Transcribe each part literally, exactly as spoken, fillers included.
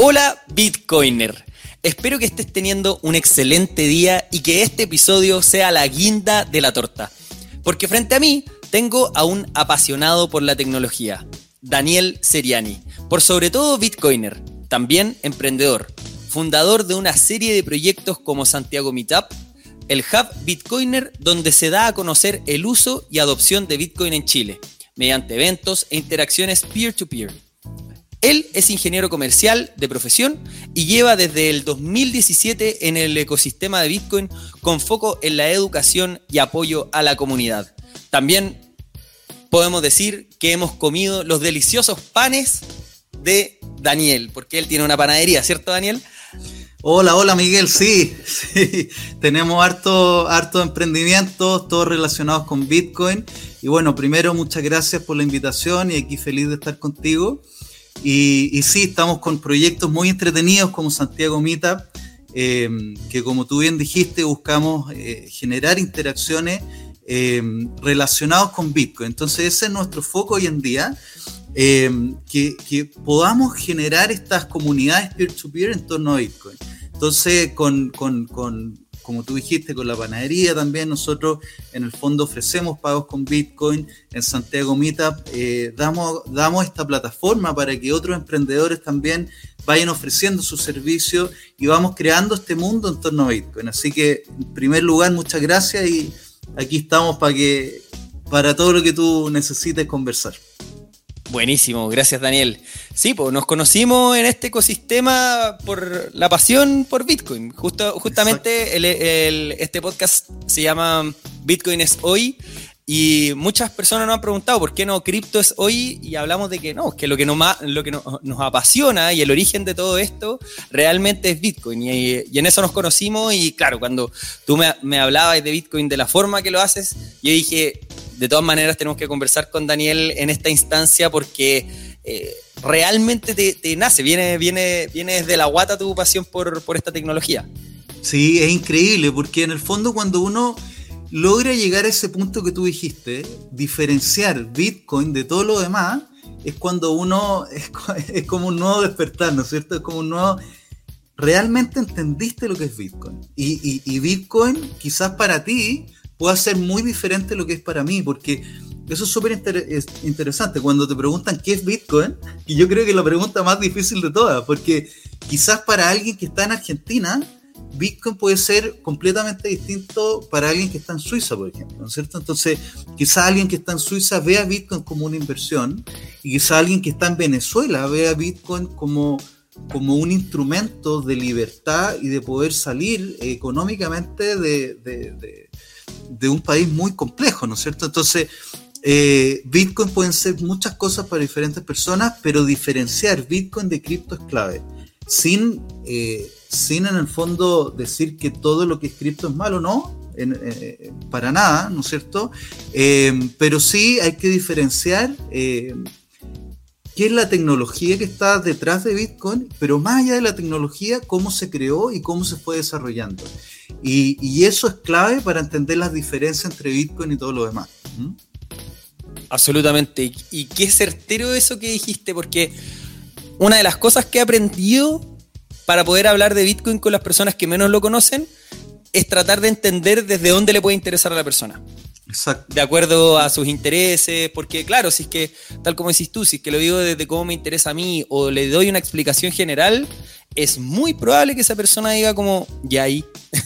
Hola Bitcoiner, espero que estés teniendo un excelente día y que este episodio sea la guinda de la torta, porque frente a mí tengo a un apasionado por la tecnología, Daniel Seriani, por sobre todo Bitcoiner, también emprendedor, fundador de una serie de proyectos como Santiago Meetup, el Hub Bitcoiner, donde se da a conocer el uso y adopción de Bitcoin en Chile, mediante eventos e interacciones peer-to-peer. Él es ingeniero comercial de profesión y lleva desde el dos mil diecisiete en el ecosistema de Bitcoin con foco en la educación y apoyo a la comunidad. También podemos decir que hemos comido los deliciosos panes de Daniel, porque él tiene una panadería, ¿cierto, Daniel? Hola, hola Miguel, sí, sí. Tenemos harto, harto emprendimientos, todos relacionados con Bitcoin. Y bueno, primero muchas gracias por la invitación y aquí feliz de estar contigo. Y, y sí, estamos con proyectos muy entretenidos como Santiago Meetup, eh, que como tú bien dijiste, buscamos eh, generar interacciones eh, relacionadas con Bitcoin. Entonces ese es nuestro foco hoy en día, eh, que, que podamos generar estas comunidades peer-to-peer en torno a Bitcoin. Entonces, con, con, con, como tú dijiste, con la panadería también nosotros en el fondo ofrecemos pagos con Bitcoin. En Santiago Meetup eh, damos, damos esta plataforma para que otros emprendedores también vayan ofreciendo sus servicios y vamos creando este mundo en torno a Bitcoin. Así que, en primer lugar, muchas gracias y aquí estamos para, que, para todo lo que tú necesites conversar. Buenísimo, gracias Daniel. Sí, pues nos conocimos en este ecosistema por la pasión por Bitcoin. Justo, justamente el, el, este podcast se llama Bitcoin es hoy y muchas personas nos han preguntado por qué no cripto es hoy y hablamos de que no, que lo que, nos, lo que nos, nos apasiona y el origen de todo esto realmente es Bitcoin y, y en eso nos conocimos y claro, cuando tú me, me hablabas de Bitcoin de la forma que lo haces, yo dije, de todas maneras tenemos que conversar con Daniel en esta instancia porque eh, realmente te, te nace, viene, viene, viene desde la guata tu pasión por, por esta tecnología. Sí, es increíble porque en el fondo cuando uno logra llegar a ese punto que tú dijiste, diferenciar Bitcoin de todo lo demás, es cuando uno, es, es como un nuevo despertar, ¿no es cierto? Es como un nuevo... Realmente entendiste lo que es Bitcoin. Y, y, y Bitcoin quizás para ti puede ser muy diferente de lo que es para mí, porque eso es súper inter- interesante. Cuando te preguntan qué es Bitcoin, y yo creo que es la pregunta más difícil de todas, porque quizás para alguien que está en Argentina, Bitcoin puede ser completamente distinto para alguien que está en Suiza, por ejemplo, ¿no es cierto? Entonces, quizás alguien que está en Suiza vea Bitcoin como una inversión, y quizás alguien que está en Venezuela vea Bitcoin como, como un instrumento de libertad y de poder salir económicamente de... de, de de un país muy complejo, ¿no es cierto? Entonces, eh, Bitcoin pueden ser muchas cosas para diferentes personas, pero diferenciar Bitcoin de cripto es clave. Sin, eh, sin en el fondo decir que todo lo que es cripto es malo, no, en, eh, para nada, ¿no es cierto? Eh, pero sí hay que diferenciar eh, qué es la tecnología que está detrás de Bitcoin, pero más allá de la tecnología, cómo se creó y cómo se fue desarrollando. Y, y eso es clave para entender las diferencias entre Bitcoin y todo lo demás. ¿Mm? Absolutamente. Y qué certero eso que dijiste, porque una de las cosas que he aprendido para poder hablar de Bitcoin con las personas que menos lo conocen es tratar de entender desde dónde le puede interesar a la persona. Exacto. De acuerdo a sus intereses, porque claro, si es que, tal como decís tú, si es que lo digo desde cómo me interesa a mí o le doy una explicación general, es muy probable que esa persona diga como, ya ahí.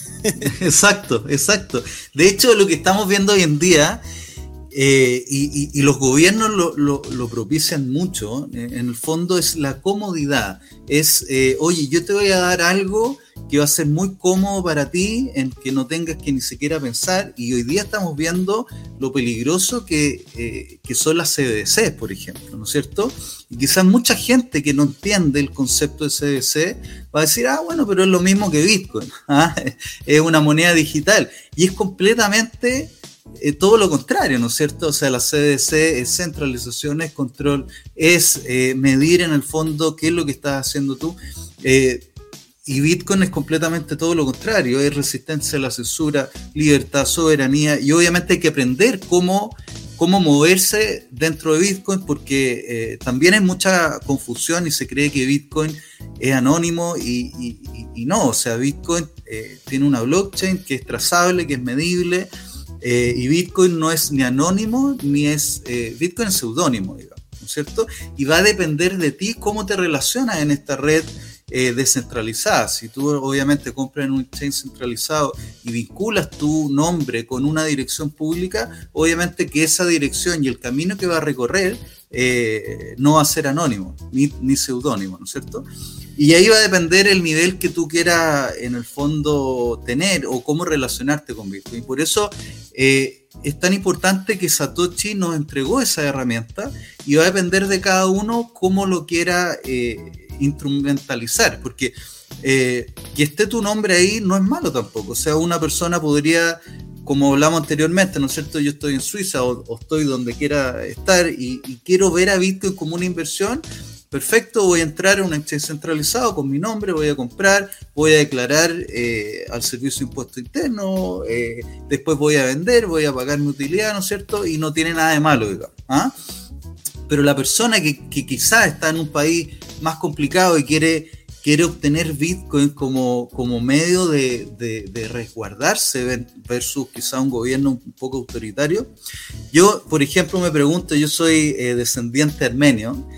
Exacto, exacto. De hecho, lo que estamos viendo hoy en día, eh, y, y, y los gobiernos lo, lo, lo propician mucho, eh, en el fondo es la comodidad. Es, eh, oye, yo te voy a dar algo que va a ser muy cómodo para ti, en que no tengas que ni siquiera pensar, y hoy día estamos viendo lo peligroso que, eh, que son las C B D C, por ejemplo, ¿no es cierto? Y quizás mucha gente que no entiende el concepto de C B D C va a decir, ah, bueno, pero es lo mismo que Bitcoin, ¿ah? Es una moneda digital, y es completamente eh, todo lo contrario, ¿no es cierto? O sea, la C B D C es centralización, es control, es eh, medir en el fondo qué es lo que estás haciendo tú, eh, y Bitcoin es completamente todo lo contrario, es resistencia a la censura, libertad, soberanía, y obviamente hay que aprender cómo cómo moverse dentro de Bitcoin, porque eh, también hay mucha confusión y se cree que Bitcoin es anónimo y, y, y no, o sea, Bitcoin eh, tiene una blockchain que es trazable, que es medible, eh, y Bitcoin no es ni anónimo, ni es, eh, Bitcoin es seudónimo, digamos, ¿no es cierto? Y va a depender de ti cómo te relacionas en esta red Eh, descentralizada. Si tú obviamente compras en un exchange centralizado y vinculas tu nombre con una dirección pública, obviamente que esa dirección y el camino que va a recorrer eh, no va a ser anónimo ni, ni seudónimo, ¿no es cierto? Y ahí va a depender el nivel que tú quieras en el fondo tener o cómo relacionarte con Bitcoin. Por eso eh, es tan importante que Satoshi nos entregó esa herramienta y va a depender de cada uno cómo lo quiera eh, instrumentalizar, porque eh, que esté tu nombre ahí no es malo tampoco. O sea, una persona podría, como hablamos anteriormente, ¿no es cierto? Yo estoy en Suiza o, o estoy donde quiera estar y, y quiero ver a Bitcoin como una inversión. Perfecto, voy a entrar a un exchange centralizado con mi nombre, voy a comprar, voy a declarar eh, al servicio de impuesto interno, eh, después voy a vender, voy a pagar mi utilidad, ¿no es cierto? Y no tiene nada de malo, digamos, ¿ah? Pero la persona que, que quizás está en un país más complicado y quiere, quiere obtener Bitcoin como, como medio de, de, de resguardarse versus quizás un gobierno un poco autoritario. Yo, por ejemplo, me pregunto, yo soy eh, descendiente armenio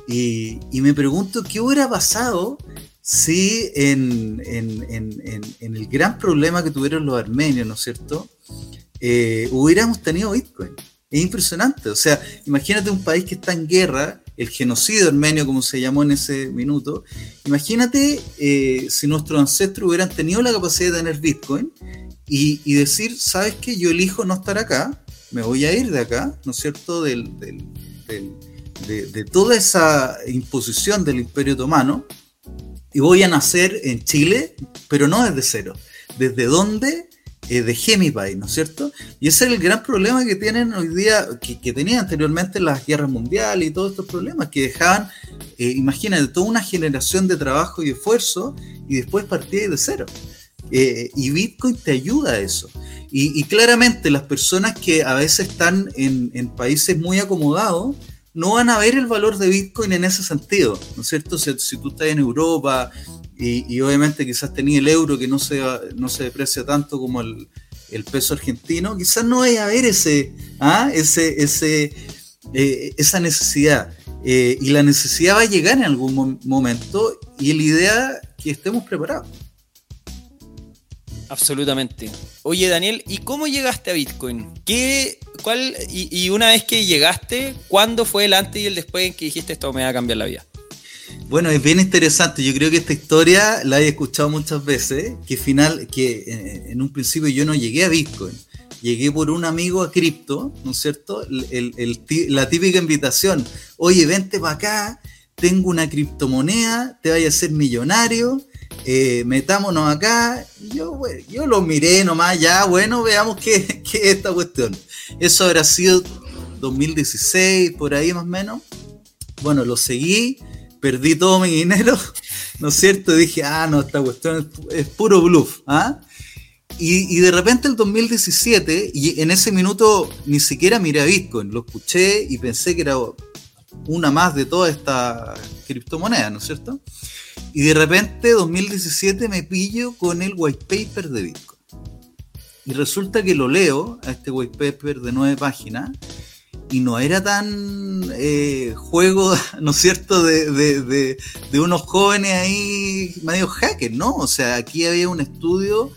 y, y me pregunto qué hubiera pasado si en, en, en, en, en el gran problema que tuvieron los armenios, ¿no es cierto?, eh, hubiéramos tenido Bitcoin. Es impresionante, o sea, imagínate un país que está en guerra, el genocidio armenio como se llamó en ese minuto, imagínate eh, si nuestros ancestros hubieran tenido la capacidad de tener Bitcoin y, y decir, ¿sabes qué? Yo elijo no estar acá, me voy a ir de acá, ¿no es cierto?, del, del, del, de, de toda esa imposición del Imperio Otomano y voy a nacer en Chile, pero no desde cero, ¿desde dónde? Eh, dejé mi país, ¿no es cierto? Y ese es el gran problema que tienen hoy día, que, que tenían anteriormente las guerras mundiales y todos estos problemas, que dejaban, eh, imagínate, toda una generación de trabajo y esfuerzo y después partías de cero. Eh, y Bitcoin te ayuda a eso. Y, y claramente las personas que a veces están en, en países muy acomodados, no van a ver el valor de Bitcoin en ese sentido, ¿no es cierto? Si, si tú estás en Europa y, y obviamente quizás tenías el euro que no se, no se deprecia tanto como el, el peso argentino, quizás no vaya a haber ese, ¿ah? ese, ese, eh, esa necesidad. Eh, y la necesidad va a llegar en algún mo- momento y la idea es que estemos preparados. Absolutamente. Oye, Daniel, ¿y cómo llegaste a Bitcoin? ¿Qué, cuál, y, y una vez que llegaste, ¿cuándo fue el antes y el después en que dijiste esto me va a cambiar la vida? Bueno, es bien interesante. Yo creo que esta historia la he escuchado muchas veces, que final, que eh, en un principio yo no llegué a Bitcoin. Llegué por un amigo a cripto, ¿no es cierto? El, el, el, la típica invitación. Oye, vente para acá, tengo una criptomoneda, te vayas a ser millonario. Eh, metámonos acá. Yo, bueno, yo lo miré nomás, ya, bueno, veamos qué, qué es esta cuestión. Eso habrá sido dos mil dieciséis, por ahí más o menos. Bueno, lo seguí, perdí todo mi dinero, ¿no es cierto? Y dije, ah, no, esta cuestión es, es puro bluff, ¿ah? Y, y de repente el dos mil diecisiete, y en ese minuto ni siquiera miré a Bitcoin, lo escuché y pensé que era una más de toda esta criptomoneda, ¿no es cierto? Y de repente, dos mil diecisiete, me pillo con el white paper de Bitcoin. Y resulta que lo leo, a este white paper de nueve páginas, y no era tan eh, juego, ¿no es cierto?, de, de, de, de unos jóvenes ahí medio hackers, ¿no? O sea, aquí había un estudio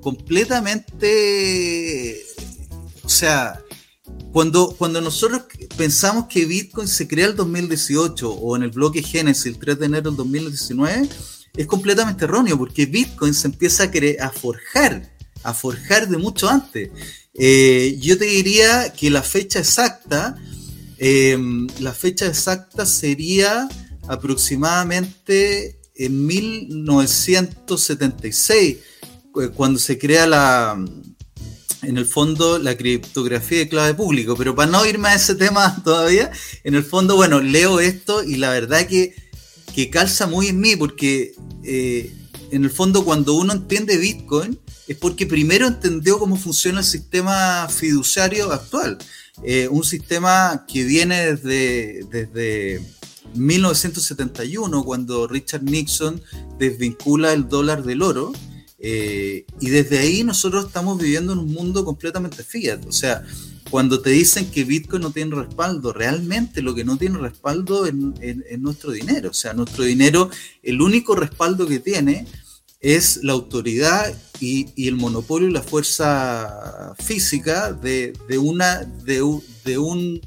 completamente... O sea... Cuando, cuando nosotros pensamos que Bitcoin se crea el dos mil dieciocho o en el bloque Génesis el tres de enero del dos mil diecinueve, es completamente erróneo, porque Bitcoin se empieza a, cre- a forjar, a forjar de mucho antes. Eh, yo te diría que la fecha exacta, eh, la fecha exacta sería aproximadamente en mil novecientos setenta y seis, cuando se crea la... en el fondo, la criptografía de clave público, pero para no irme a ese tema todavía, en el fondo, bueno, leo esto y la verdad que, que calza muy en mí, porque eh, en el fondo cuando uno entiende Bitcoin, es porque primero entendió cómo funciona el sistema fiduciario actual. eh, un sistema que viene desde, desde mil novecientos setenta y uno, cuando Richard Nixon desvincula el dólar del oro, eh, y desde ahí nosotros estamos viviendo en un mundo completamente fiat. O sea, cuando te dicen que Bitcoin no tiene respaldo, realmente lo que no tiene respaldo es, es, es nuestro dinero. O sea, nuestro dinero, el único respaldo que tiene es la autoridad y, y el monopolio y la fuerza física de, de, una, de, de un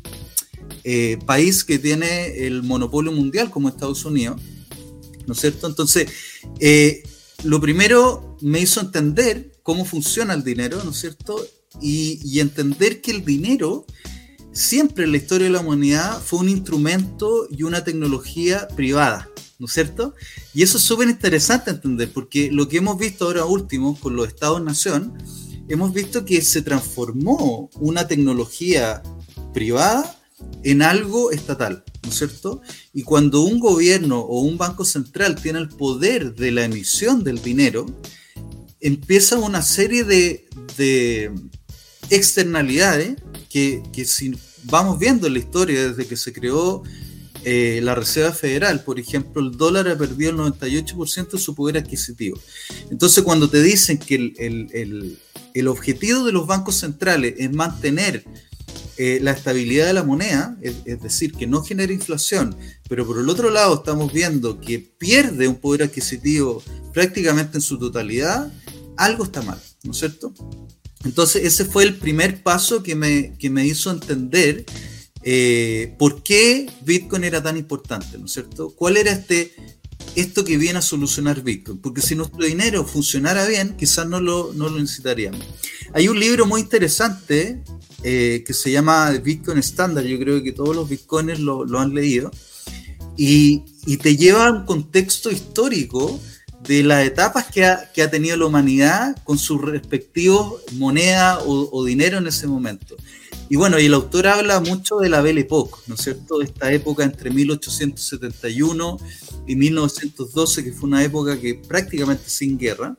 eh, país que tiene el monopolio mundial como Estados Unidos, ¿no es cierto? Entonces, eh, lo primero me hizo entender cómo funciona el dinero, ¿no es cierto? Y, y entender que el dinero siempre en la historia de la humanidad fue un instrumento y una tecnología privada, ¿no es cierto? Y eso es súper interesante entender, porque lo que hemos visto ahora último con los Estados-nación, hemos visto que se transformó una tecnología privada en algo estatal, ¿no es cierto? Y cuando un gobierno o un banco central tiene el poder de la emisión del dinero, empieza una serie de, de externalidades que, que si vamos viendo en la historia desde que se creó eh, la Reserva Federal, por ejemplo, el dólar ha perdido el noventa y ocho por ciento de su poder adquisitivo. Entonces, cuando te dicen que el, el, el, el objetivo de los bancos centrales es mantener eh, la estabilidad de la moneda, es, es decir, que no genere inflación, pero por el otro lado estamos viendo que pierde un poder adquisitivo prácticamente en su totalidad, algo está mal, ¿no es cierto? Entonces ese fue el primer paso que me, que me hizo entender eh, por qué Bitcoin era tan importante, ¿no es cierto? ¿Cuál era este, esto que viene a solucionar Bitcoin? Porque si nuestro dinero funcionara bien, quizás no lo, no lo necesitaríamos. Hay un libro muy interesante eh, que se llama Bitcoin Standard, yo creo que todos los bitcoiners lo, lo han leído, y, y te lleva a un contexto histórico de las etapas que ha, que ha tenido la humanidad con sus respectivos monedas o, o dinero en ese momento. Y bueno, y el autor habla mucho de la Belle Époque, ¿no es cierto? De esta época entre mil ochocientos setenta y uno y mil novecientos doce, que fue una época que prácticamente sin guerra,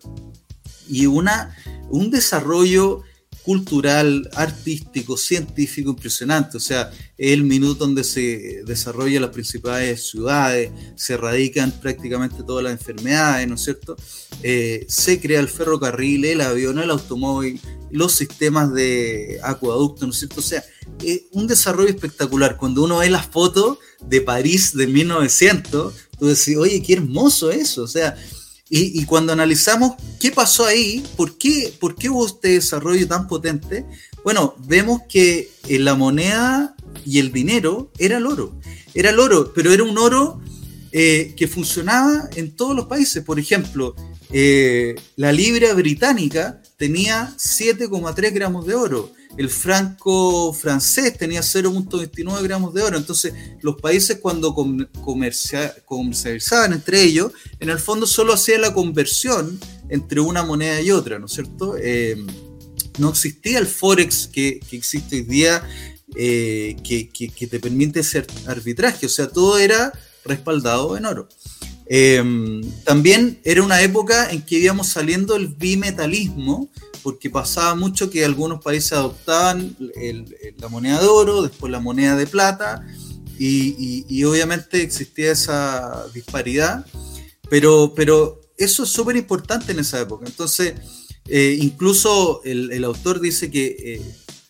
y una, un desarrollo cultural, artístico, científico impresionante. O sea, es el minuto donde se desarrollan las principales ciudades, se erradican prácticamente todas las enfermedades, ¿no es cierto? Eh, se crea el ferrocarril, el avión, el automóvil, los sistemas de acueducto, ¿no es cierto? O sea, es un desarrollo espectacular. Cuando uno ve las fotos de París de mil novecientos, tú decís, oye, qué hermoso eso, o sea. Y, y cuando analizamos qué pasó ahí, ¿por qué, por qué hubo este desarrollo tan potente? Bueno, vemos que la moneda y el dinero era el oro. Era el oro, pero era un oro eh, que funcionaba en todos los países. Por ejemplo, eh, la libra británica tenía siete coma tres gramos de oro. El franco francés tenía cero coma veintinueve gramos de oro. Entonces, los países cuando comercia, comercializaban entre ellos, en el fondo solo hacían la conversión entre una moneda y otra, ¿no es cierto? Eh, no existía el Forex que, que existe hoy día, eh, que, que, que te permite hacer arbitraje. O sea, todo era respaldado en oro. Eh, también era una época en que íbamos saliendo el bimetalismo, porque pasaba mucho que algunos países adoptaban el, el, la moneda de oro, después la moneda de plata, y, y, y obviamente existía esa disparidad, pero, pero eso es súper importante en esa época. Entonces, eh, incluso el, el autor dice que eh,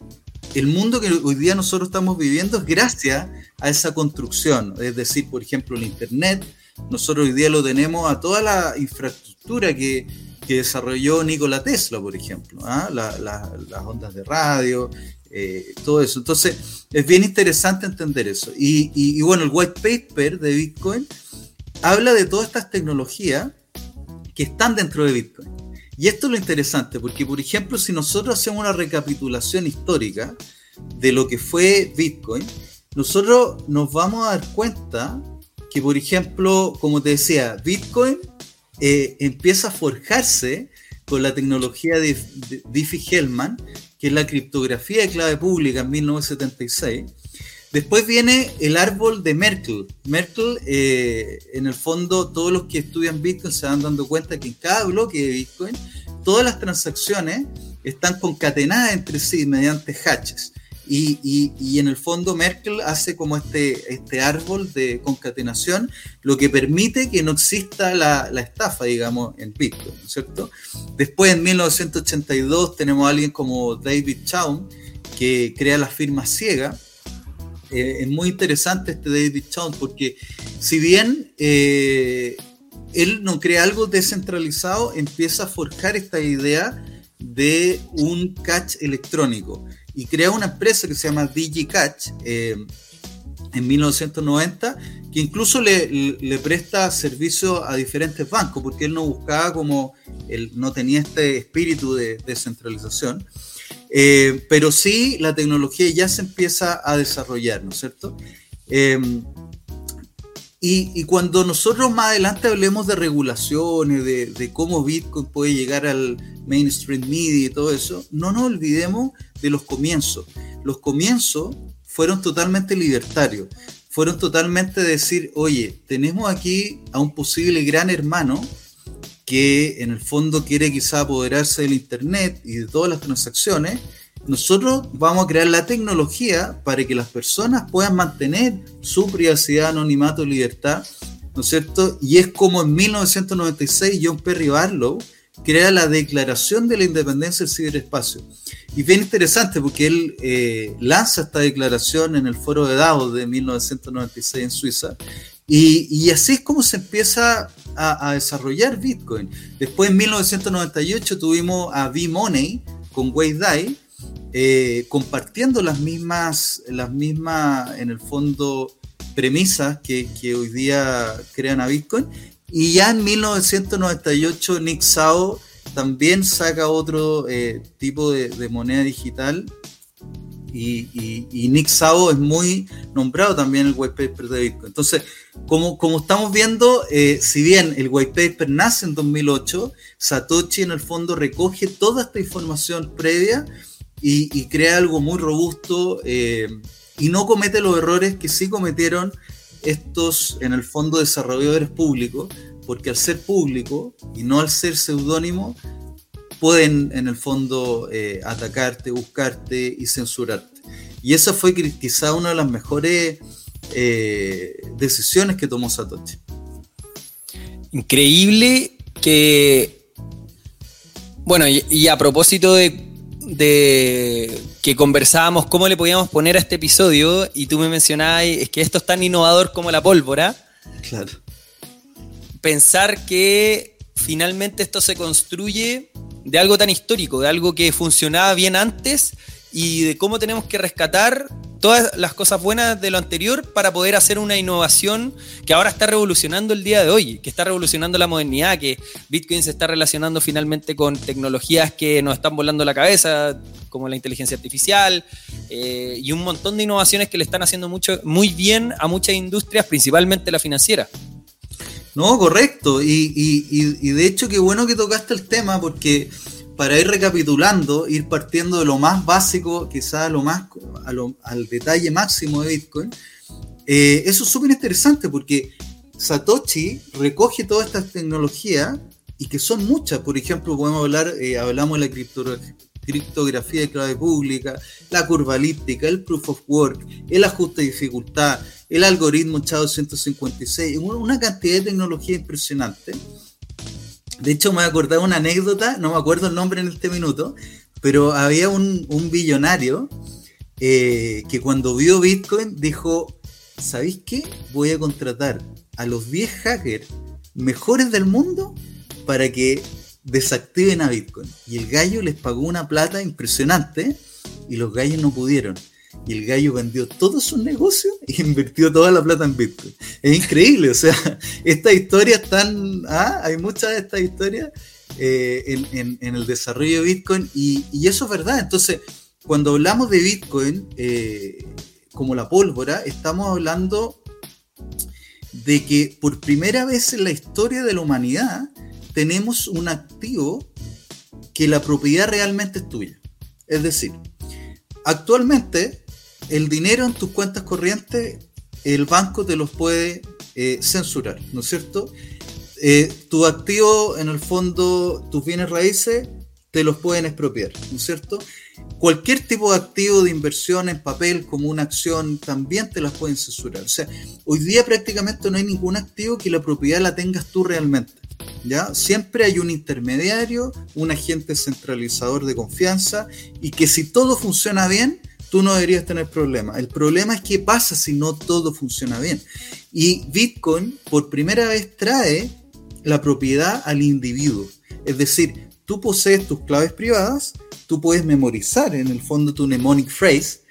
el mundo que hoy día nosotros estamos viviendo es gracias a esa construcción, es decir, por ejemplo, el Internet. Nosotros hoy día lo tenemos a toda la infraestructura que, que desarrolló Nikola Tesla, por ejemplo, ¿ah? la, la, las ondas de radio, eh, todo eso. Entonces, es bien interesante entender eso. Y, y, y bueno, el white paper de Bitcoin habla de todas estas tecnologías que están dentro de Bitcoin. Y esto es lo interesante, porque, por ejemplo, si nosotros hacemos una recapitulación histórica de lo que fue Bitcoin, nosotros nos vamos a dar cuenta que, por ejemplo, como te decía, Bitcoin eh, empieza a forjarse con la tecnología de, de Diffie-Hellman, que es la criptografía de clave pública en mil novecientos setenta y seis. Después viene el árbol de Merkle. Merkle, eh, en el fondo, todos los que estudian Bitcoin se van dando cuenta que en cada bloque de Bitcoin, todas las transacciones están concatenadas entre sí mediante hashes. y, y, y en el fondo Merkle hace como este, este árbol de concatenación, lo que permite que no exista la, la estafa, digamos, en Bitcoin, ¿no es cierto? Después, en mil novecientos ochenta y dos, tenemos a alguien como David Chaum, que crea la firma Ciega. Eh, es muy interesante este David Chaum, porque si bien eh, él no crea algo descentralizado, empieza a forjar esta idea de un cash electrónico y crea una empresa que se llama DigiCash eh, en mil novecientos noventa, que incluso le, le presta servicio a diferentes bancos, porque él no buscaba como, él no tenía este espíritu de descentralización, eh, pero sí la tecnología ya se empieza a desarrollar, ¿no es cierto? Eh, Y, y cuando nosotros más adelante hablemos de regulaciones, de, de cómo Bitcoin puede llegar al mainstream media y todo eso, no nos olvidemos de los comienzos. Los comienzos fueron totalmente libertarios, fueron totalmente decir, oye, tenemos aquí a un posible gran hermano que en el fondo quiere quizá apoderarse del internet y de todas las transacciones. Nosotros vamos a crear la tecnología para que las personas puedan mantener su privacidad, anonimato, libertad, ¿no es cierto? Y es como en mil novecientos noventa y seis John Perry Barlow crea la Declaración de la Independencia del Ciberespacio. Y bien interesante porque él eh, lanza esta declaración en el foro de Davos de mil novecientos noventa y seis en Suiza, y, y así es como se empieza a, a desarrollar Bitcoin. Después en mil novecientos noventa y ocho tuvimos a V-Money con Wei Dai, Eh, compartiendo las mismas, las mismas, en el fondo, premisas que, que hoy día crean a Bitcoin. Y ya en mil novecientos noventa y ocho Nick Szabo también saca otro eh, tipo de, de moneda digital, y, y, y Nick Szabo es muy nombrado también en el white paper de Bitcoin. Entonces, como, como estamos viendo, eh, si bien el white paper nace en dos mil ocho, Satoshi en el fondo recoge toda esta información previa Y, y crea algo muy robusto, eh, y no comete los errores que sí cometieron estos, en el fondo, desarrolladores públicos, porque al ser público y no al ser seudónimo, pueden en el fondo eh, atacarte, buscarte y censurarte. Y esa fue quizá una de las mejores eh, decisiones que tomó Satoshi. Increíble que... Bueno, y, y a propósito de de que conversábamos cómo le podíamos poner a este episodio, y tú me mencionabas, es que esto es tan innovador como la pólvora. Claro. Pensar que finalmente esto se construye de algo tan histórico, de algo que funcionaba bien antes, y de cómo tenemos que rescatar todas las cosas buenas de lo anterior para poder hacer una innovación que ahora está revolucionando el día de hoy, que está revolucionando la modernidad, que Bitcoin se está relacionando finalmente con tecnologías que nos están volando la cabeza, como la inteligencia artificial, eh, y un montón de innovaciones que le están haciendo mucho, muy bien a muchas industrias, principalmente la financiera. No, correcto, y, y, y, y de hecho qué bueno que tocaste el tema, porque para ir recapitulando, ir partiendo de lo más básico, quizás lo más, a lo, al detalle máximo de Bitcoin, eh, eso es súper interesante porque Satoshi recoge todas estas tecnologías, y que son muchas. Por ejemplo, podemos hablar, eh, hablamos de la criptografía, criptografía de clave pública, la curva elíptica, el proof of work, el ajuste de dificultad, el algoritmo S H A doscientos cincuenta y seis, una cantidad de tecnología impresionante. De hecho, me voy a acordar una anécdota, no me acuerdo el nombre en este minuto, pero había un, un billonario eh, que cuando vio Bitcoin dijo, ¿sabéis qué? Voy a contratar a los diez hackers mejores del mundo para que desactiven a Bitcoin. Y el gallo les pagó una plata impresionante y los gallos no pudieron. Y el gallo vendió todos sus negocios e invirtió toda la plata en Bitcoin. Es increíble, o sea, estas historias están... Ah, hay muchas de estas historias eh, en, en, en el desarrollo de Bitcoin, y, y eso es verdad. Entonces, cuando hablamos de Bitcoin eh, como la pólvora, estamos hablando de que por primera vez en la historia de la humanidad tenemos un activo que la propiedad realmente es tuya. Es decir, actualmente el dinero en tus cuentas corrientes, el banco te los puede eh, censurar, ¿no es cierto? Eh, tu activo, en el fondo, tus bienes raíces, te los pueden expropiar, ¿no es cierto? Cualquier tipo de activo de inversión en papel, como una acción, también te las pueden censurar. O sea, hoy día prácticamente no hay ningún activo que la propiedad la tengas tú realmente, ¿ya? Siempre hay un intermediario, un agente centralizador de confianza, y que si todo funciona bien, tú no deberías tener problema. El problema es qué pasa si no todo funciona bien. Y Bitcoin, por primera vez, trae la propiedad al individuo. Es decir, tú posees tus claves privadas, tú puedes memorizar en el fondo tu mnemonic phrase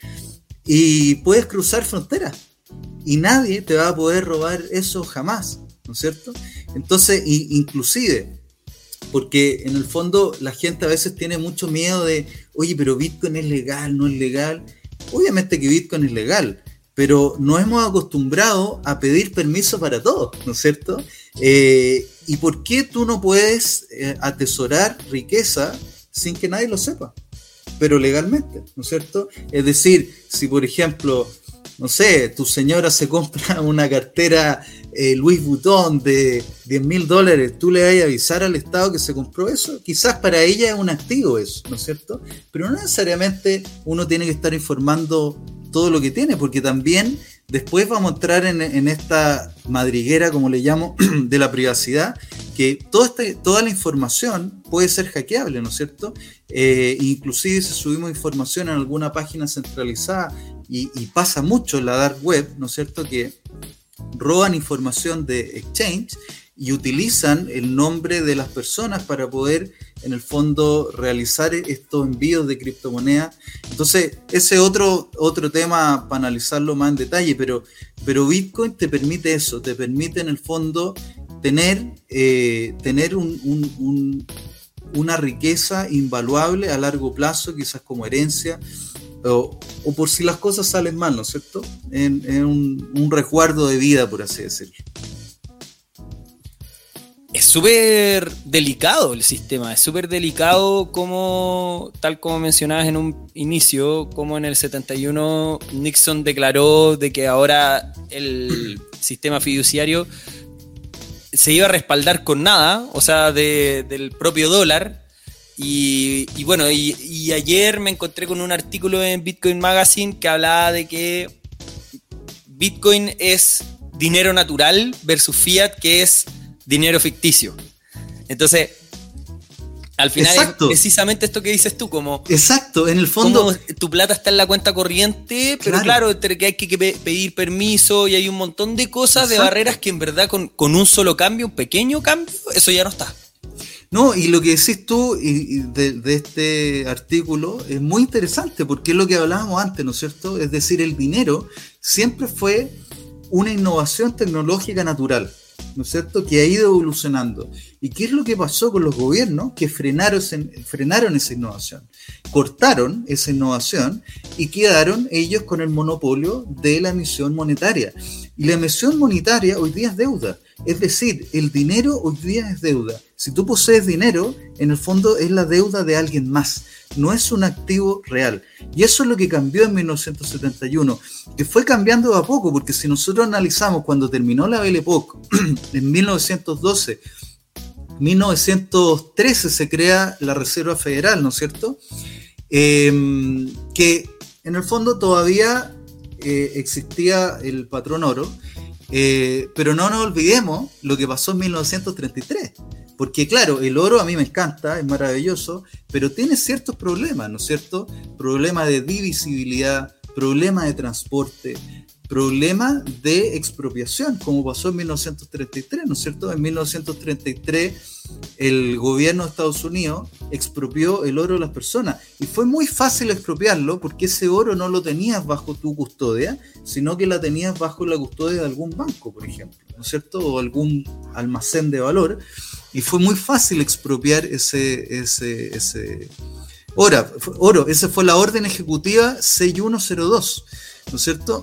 y puedes cruzar fronteras. Y nadie te va a poder robar eso jamás, ¿no es cierto? Entonces, inclusive, porque en el fondo la gente a veces tiene mucho miedo de, oye, pero Bitcoin es legal, no es legal. Obviamente que Bitcoin es legal, pero nos hemos acostumbrado a pedir permiso para todo, ¿no es cierto? Eh, ¿Y por qué tú no puedes eh, atesorar riqueza sin que nadie lo sepa? Pero legalmente, ¿no es cierto? Es decir, si por ejemplo, no sé, tu señora se compra una cartera eh, Louis Vuitton de diez mil dólares, tú le vas a avisar al Estado que se compró eso. Quizás para ella es un activo eso, ¿no es cierto? Pero no necesariamente uno tiene que estar informando todo lo que tiene, porque también después vamos a entrar en, en esta madriguera, como le llamo, de la privacidad, que toda, esta, toda la información puede ser hackeable, ¿no es cierto? Eh, inclusive si subimos información en alguna página centralizada, y, y pasa mucho en la dark web, ¿no es cierto?, que roban información de exchange y utilizan el nombre de las personas para poder, en el fondo, realizar estos envíos de criptomonedas. Entonces, ese es otro, otro tema para analizarlo más en detalle, pero, pero Bitcoin te permite eso, te permite en el fondo tener, eh, tener un, un, un, una riqueza invaluable a largo plazo, quizás como herencia, o, o por si las cosas salen mal, ¿no es cierto? En, en un, un resguardo de vida, por así decirlo. Es súper delicado el sistema, es súper delicado como, tal como mencionabas en un inicio, como en el setenta y uno Nixon declaró de que ahora el sistema fiduciario se iba a respaldar con nada, o sea, de, del propio dólar. Y, y bueno, y, y ayer me encontré con un artículo en Bitcoin Magazine que hablaba de que Bitcoin es dinero natural versus fiat, que es dinero ficticio. Entonces, al final exacto. Es precisamente esto que dices tú, como... Exacto, en el fondo... Como tu plata está en la cuenta corriente, pero claro, claro que hay que pedir permiso y hay un montón de cosas, exacto, de barreras que en verdad con, con un solo cambio, un pequeño cambio, eso ya no está. No, y lo que decís tú y de, de este artículo es muy interesante porque es lo que hablábamos antes, ¿no es cierto? Es decir, el dinero siempre fue una innovación tecnológica natural, ¿no es cierto?, que ha ido evolucionando. ¿Y qué es lo que pasó con los gobiernos? Que frenaron, frenaron esa innovación, cortaron esa innovación y quedaron ellos con el monopolio de la emisión monetaria. Y la emisión monetaria hoy día es deuda. Es decir, el dinero hoy día es deuda. Si tú posees dinero, en el fondo es la deuda de alguien más. No es un activo real. Y eso es lo que cambió en mil novecientos setenta y uno, que fue cambiando de a poco, porque si nosotros analizamos cuando terminó la Belle Époque, en mil novecientos doce, mil novecientos trece se crea la Reserva Federal, ¿no es cierto? Eh, que en el fondo todavía eh, existía el patrón oro, eh, pero no nos olvidemos lo que pasó en mil novecientos treinta y tres. Porque claro, el oro a mí me encanta, es maravilloso, pero tiene ciertos problemas, ¿no es cierto? Problemas de divisibilidad, problemas de transporte, problemas de expropiación, como pasó en mil novecientos treinta y tres, ¿no es cierto? En mil novecientos treinta y tres el gobierno de Estados Unidos expropió el oro de las personas y fue muy fácil expropiarlo porque ese oro no lo tenías bajo tu custodia, sino que la tenías bajo la custodia de algún banco, por ejemplo, ¿no es cierto? O algún almacén de valor, y fue muy fácil expropiar ese, ese, ese oro. oro. Esa fue la orden ejecutiva seis mil ciento dos, ¿no es cierto?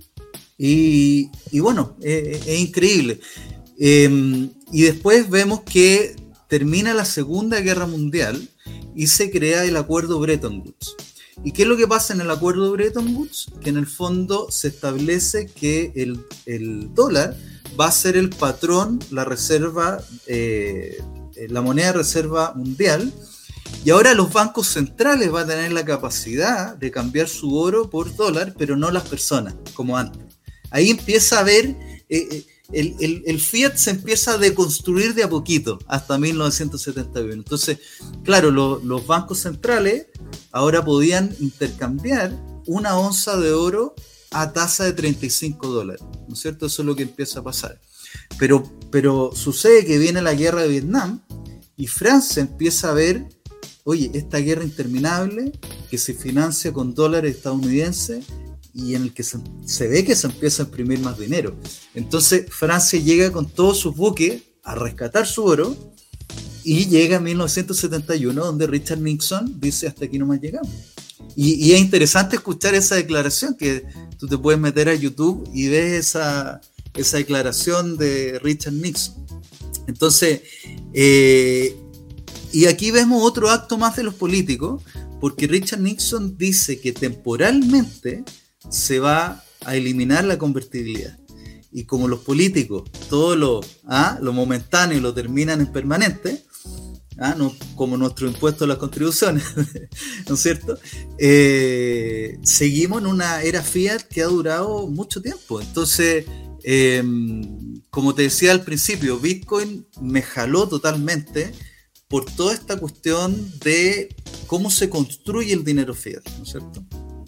Y, y bueno, es, es increíble. Eh, y después vemos que termina la Segunda Guerra Mundial y se crea el Acuerdo Bretton Woods. ¿Y qué es lo que pasa en el Acuerdo Bretton Woods? Que en el fondo se establece que el, el dólar va a ser el patrón, la reserva, eh, la moneda de reserva mundial, Y ahora los bancos centrales van a tener la capacidad de cambiar su oro por dólar, pero no las personas, como antes. Ahí empieza a haber, eh, el, el, el fiat se empieza a deconstruir de a poquito, hasta mil novecientos setenta y uno. Entonces, claro, lo, los bancos centrales ahora podían intercambiar una onza de oro a tasa de treinta y cinco dólares, ¿no es cierto? Eso es lo que empieza a pasar. Pero, pero sucede que viene la guerra de Vietnam y Francia empieza a ver, oye, esta guerra interminable que se financia con dólares estadounidenses y en el que se, se ve que se empieza a imprimir más dinero. Entonces Francia llega con todos sus buques a rescatar su oro y llega en mil novecientos setenta y uno donde Richard Nixon dice hasta aquí nomás llegamos. Y, y es interesante escuchar esa declaración, que tú te puedes meter a YouTube y ves esa, esa declaración de Richard Nixon. Entonces, eh, y aquí vemos otro acto más de los políticos, porque Richard Nixon dice que temporalmente se va a eliminar la convertibilidad. Y como los políticos, todo lo, ¿ah? lo momentáneo lo terminan en permanente, ¿ah? no, como nuestro impuesto a las contribuciones, ¿no es cierto? Eh, seguimos en una era fiat que ha durado mucho tiempo. Entonces, eh, como te decía al principio, Bitcoin me jaló totalmente por toda esta cuestión de cómo se construye el dinero fiat, ¿no es cierto?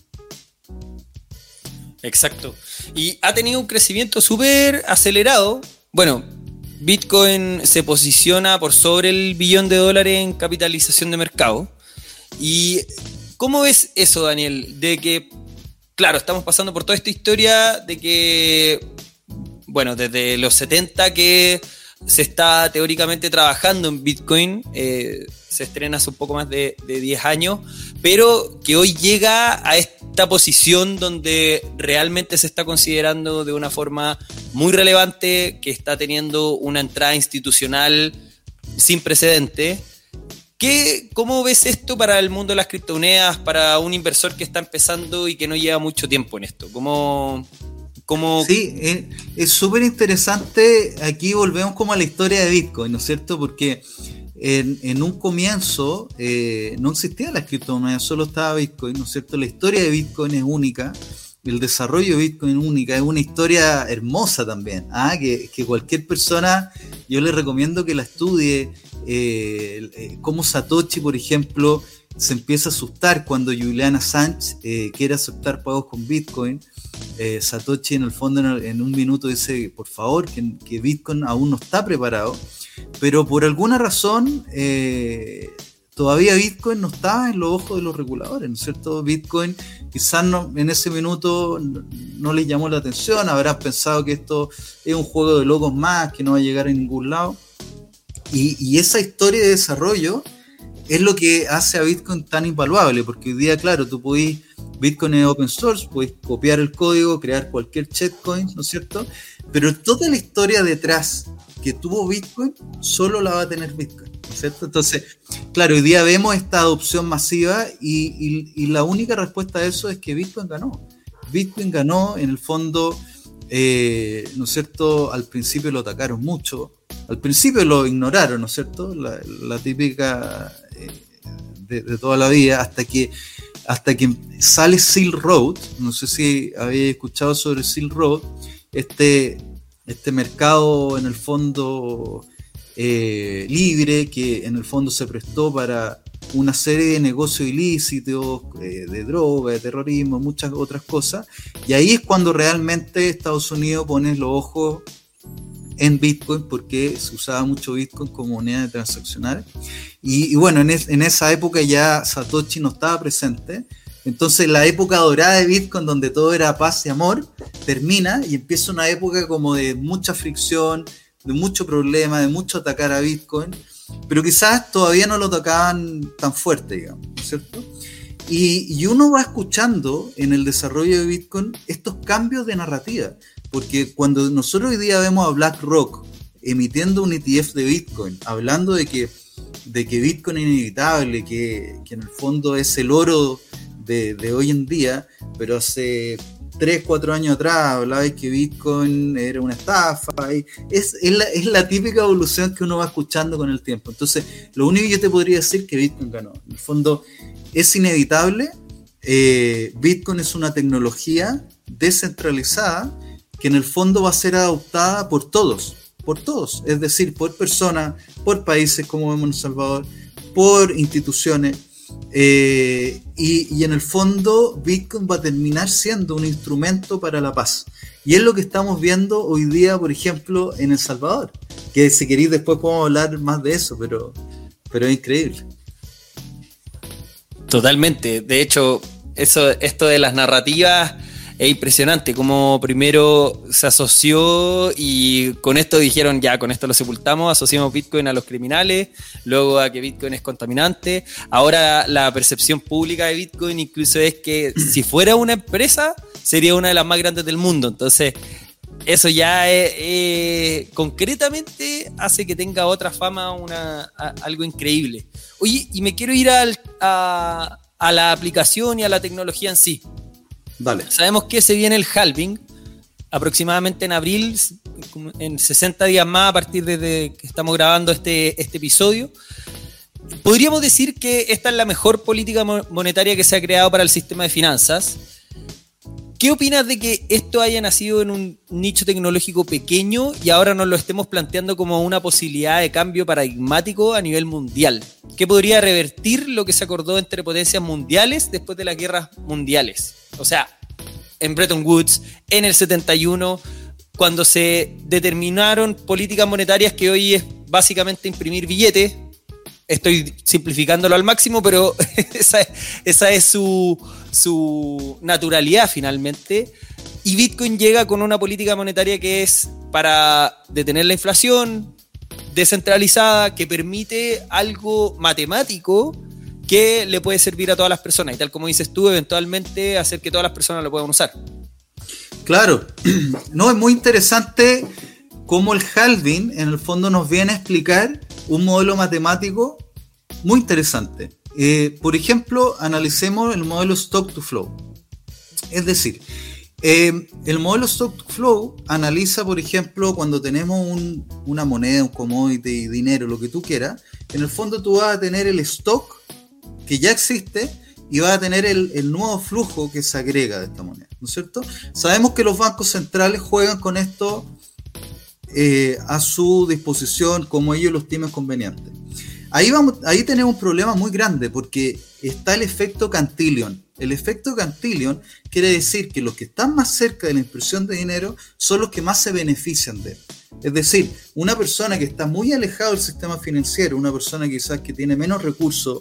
Exacto. Y ha tenido un crecimiento súper acelerado. Bueno, Bitcoin se posiciona por sobre el billón de dólares en capitalización de mercado. ¿Y cómo ves eso, Daniel? De que, claro, estamos pasando por toda esta historia de que, bueno, desde los setenta que se está teóricamente trabajando en Bitcoin, eh, se estrena hace un poco más de, de diez años, pero que hoy llega a esta posición donde realmente se está considerando de una forma muy relevante, que está teniendo una entrada institucional sin precedente. ¿Qué, ¿Cómo ves esto para el mundo de las criptomonedas, para un inversor que está empezando y que no lleva mucho tiempo en esto? ¿Cómo...? Como... Sí, es súper interesante. Aquí volvemos como a la historia de Bitcoin, ¿no es cierto? Porque en, en un comienzo eh, no existían las criptomonedas, solo estaba Bitcoin, ¿no es cierto? La historia de Bitcoin es única, el desarrollo de Bitcoin es única, es una historia hermosa también, ¿ah? que, que cualquier persona, yo le recomiendo que la estudie, eh, eh, como Satoshi, por ejemplo, se empieza a asustar cuando Julian Assange eh, quiere aceptar pagos con Bitcoin. Eh, Satoshi en el fondo en, en un minuto dice por favor que, que Bitcoin aún no está preparado, pero por alguna razón eh, todavía Bitcoin no estaba en los ojos de los reguladores, ¿no es cierto? Bitcoin quizás no, en ese minuto no, no les llamó la atención, habrán pensado que esto es un juego de locos más, que no va a llegar a ningún lado, y, y esa historia de desarrollo es lo que hace a Bitcoin tan invaluable, porque hoy día, claro, tú podés, Bitcoin es open source, puedes copiar el código, crear cualquier shitcoin, ¿no es cierto? Pero toda la historia detrás que tuvo Bitcoin, solo la va a tener Bitcoin, ¿no es cierto? Entonces, claro, hoy día vemos esta adopción masiva y, y, y la única respuesta a eso es que Bitcoin ganó. Bitcoin ganó, en el fondo, eh, ¿no es cierto? Al principio lo atacaron mucho, al principio lo ignoraron, ¿no es cierto? La, la típica eh, de, de toda la vida, hasta que hasta que sale Silk Road. No sé si habéis escuchado sobre Silk Road, este, este mercado en el fondo eh, libre, que en el fondo se prestó para una serie de negocios ilícitos, eh, de droga, de terrorismo, muchas otras cosas, y ahí es cuando realmente Estados Unidos pone los ojos en Bitcoin, porque se usaba mucho Bitcoin como moneda de transaccional, y, y bueno, en, es, en esa época ya Satoshi no estaba presente. Entonces la época dorada de Bitcoin, donde todo era paz y amor, termina y empieza una época como de mucha fricción, de mucho problema, de mucho atacar a Bitcoin, pero quizás todavía no lo tocaban tan fuerte, digamos, ¿no es cierto? Y, y uno va escuchando en el desarrollo de Bitcoin estos cambios de narrativa, porque cuando nosotros hoy día vemos a BlackRock emitiendo un E T F de Bitcoin, hablando de que, de que Bitcoin es inevitable, que, que en el fondo es el oro de, de hoy en día, pero hace tres, cuatro años atrás hablabais que Bitcoin era una estafa. Y es, es, la, es la típica evolución que uno va escuchando con el tiempo. Entonces, lo único que yo te podría decir es que Bitcoin ganó. En el fondo, es inevitable. Eh, Bitcoin es una tecnología descentralizada que en el fondo va a ser adoptada por todos, por todos, es decir, por personas, por países como vemos en El Salvador, por instituciones, eh, y, y en el fondo Bitcoin va a terminar siendo un instrumento para la paz. Y es lo que estamos viendo hoy día, por ejemplo, en El Salvador, que si queréis después podemos hablar más de eso, pero, pero es increíble. Totalmente, de hecho, eso, esto de las narrativas es impresionante, como primero se asoció y con esto dijeron ya, con esto lo sepultamos, asociamos Bitcoin a los criminales, luego a que Bitcoin es contaminante. Ahora la percepción pública de Bitcoin incluso es que si fuera una empresa sería una de las más grandes del mundo. Entonces eso ya es, eh, concretamente hace que tenga otra fama, una, a, algo increíble. Oye, y me quiero ir al, a, a la aplicación y a la tecnología en sí. Vale. Sabemos que se viene el halving aproximadamente en abril, en sesenta días más a partir de que estamos grabando este, este episodio. Podríamos decir que esta es la mejor política monetaria que se ha creado para el sistema de finanzas. ¿Qué opinas de que esto haya nacido en un nicho tecnológico pequeño y ahora nos lo estemos planteando como una posibilidad de cambio paradigmático a nivel mundial? ¿Qué podría revertir lo que se acordó entre potencias mundiales después de las guerras mundiales? O sea, en Bretton Woods, en el setenta y uno, cuando se determinaron políticas monetarias que hoy es básicamente imprimir billetes. Estoy simplificándolo al máximo, pero esa, esa es su, su naturalidad finalmente. Y Bitcoin llega con una política monetaria que es para detener la inflación, descentralizada, que permite algo matemático que le puede servir a todas las personas. Y tal como dices tú, eventualmente hacer que todas las personas lo puedan usar. Claro. No, es muy interesante cómo el halving en el fondo nos viene a explicar un modelo matemático muy interesante. Eh, por ejemplo, analicemos el modelo Stock to Flow. Es decir, eh, el modelo Stock to Flow analiza, por ejemplo, cuando tenemos un, una moneda, un commodity, dinero, lo que tú quieras, en el fondo tú vas a tener el stock que ya existe y vas a tener el, el nuevo flujo que se agrega de esta moneda, ¿no es cierto? Sabemos que los bancos centrales juegan con esto Eh, a su disposición como ellos lo estimen conveniente. Ahí, vamos, ahí tenemos un problema muy grande porque está el efecto Cantillon. El efecto Cantillon quiere decir que los que están más cerca de la impresión de dinero son los que más se benefician de él. Es decir, una persona que está muy alejada del sistema financiero, una persona quizás que tiene menos recursos,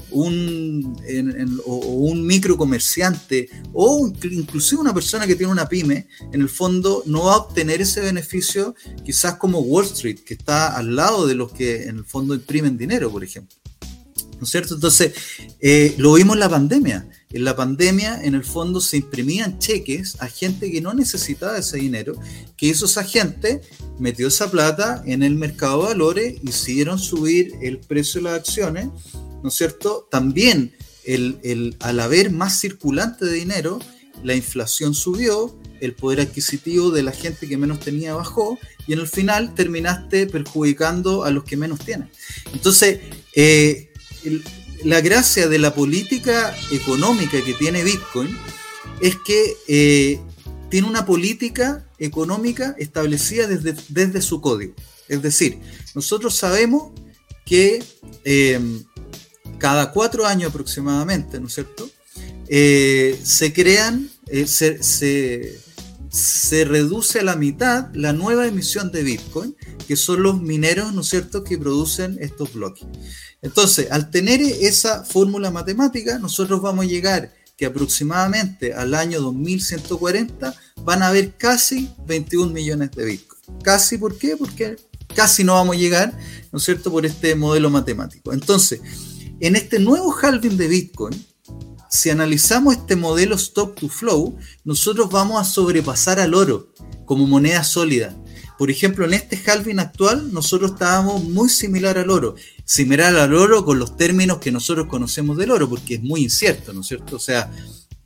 un, en, en, o, o un microcomerciante, o inclusive una persona que tiene una pyme, en el fondo no va a obtener ese beneficio quizás como Wall Street, que está al lado de los que en el fondo imprimen dinero, por ejemplo. ¿No es cierto? Entonces, eh, lo vimos en la pandemia. En la pandemia, en el fondo, se imprimían cheques a gente que no necesitaba ese dinero, que hizo esa gente, metió esa plata en el mercado de valores, hicieron subir el precio de las acciones, ¿no es cierto? También, el, el, al haber más circulante de dinero, la inflación subió, el poder adquisitivo de la gente que menos tenía bajó, y en el final terminaste perjudicando a los que menos tienen. Entonces, eh, el, la gracia de la política económica que tiene Bitcoin es que eh, tiene una política económica establecida desde, desde su código. Es decir, nosotros sabemos que eh, cada cuatro años aproximadamente, ¿no es cierto?, eh, se crean, eh, se, se, se reduce a la mitad la nueva emisión de Bitcoin, que son los mineros, ¿no es cierto?, que producen estos bloques. Entonces, al tener esa fórmula matemática, nosotros vamos a llegar que aproximadamente al año dos mil ciento cuarenta van a haber casi veintiún millones de Bitcoin. ¿Casi por qué? Porque casi no vamos a llegar, ¿no es cierto?, por este modelo matemático. Entonces, en este nuevo halving de Bitcoin, si analizamos este modelo Stock to Flow, nosotros vamos a sobrepasar al oro como moneda sólida. Por ejemplo, en este halving actual, nosotros estábamos muy similar al oro. Similar al oro con los términos que nosotros conocemos del oro, porque es muy incierto, ¿no es cierto? O sea,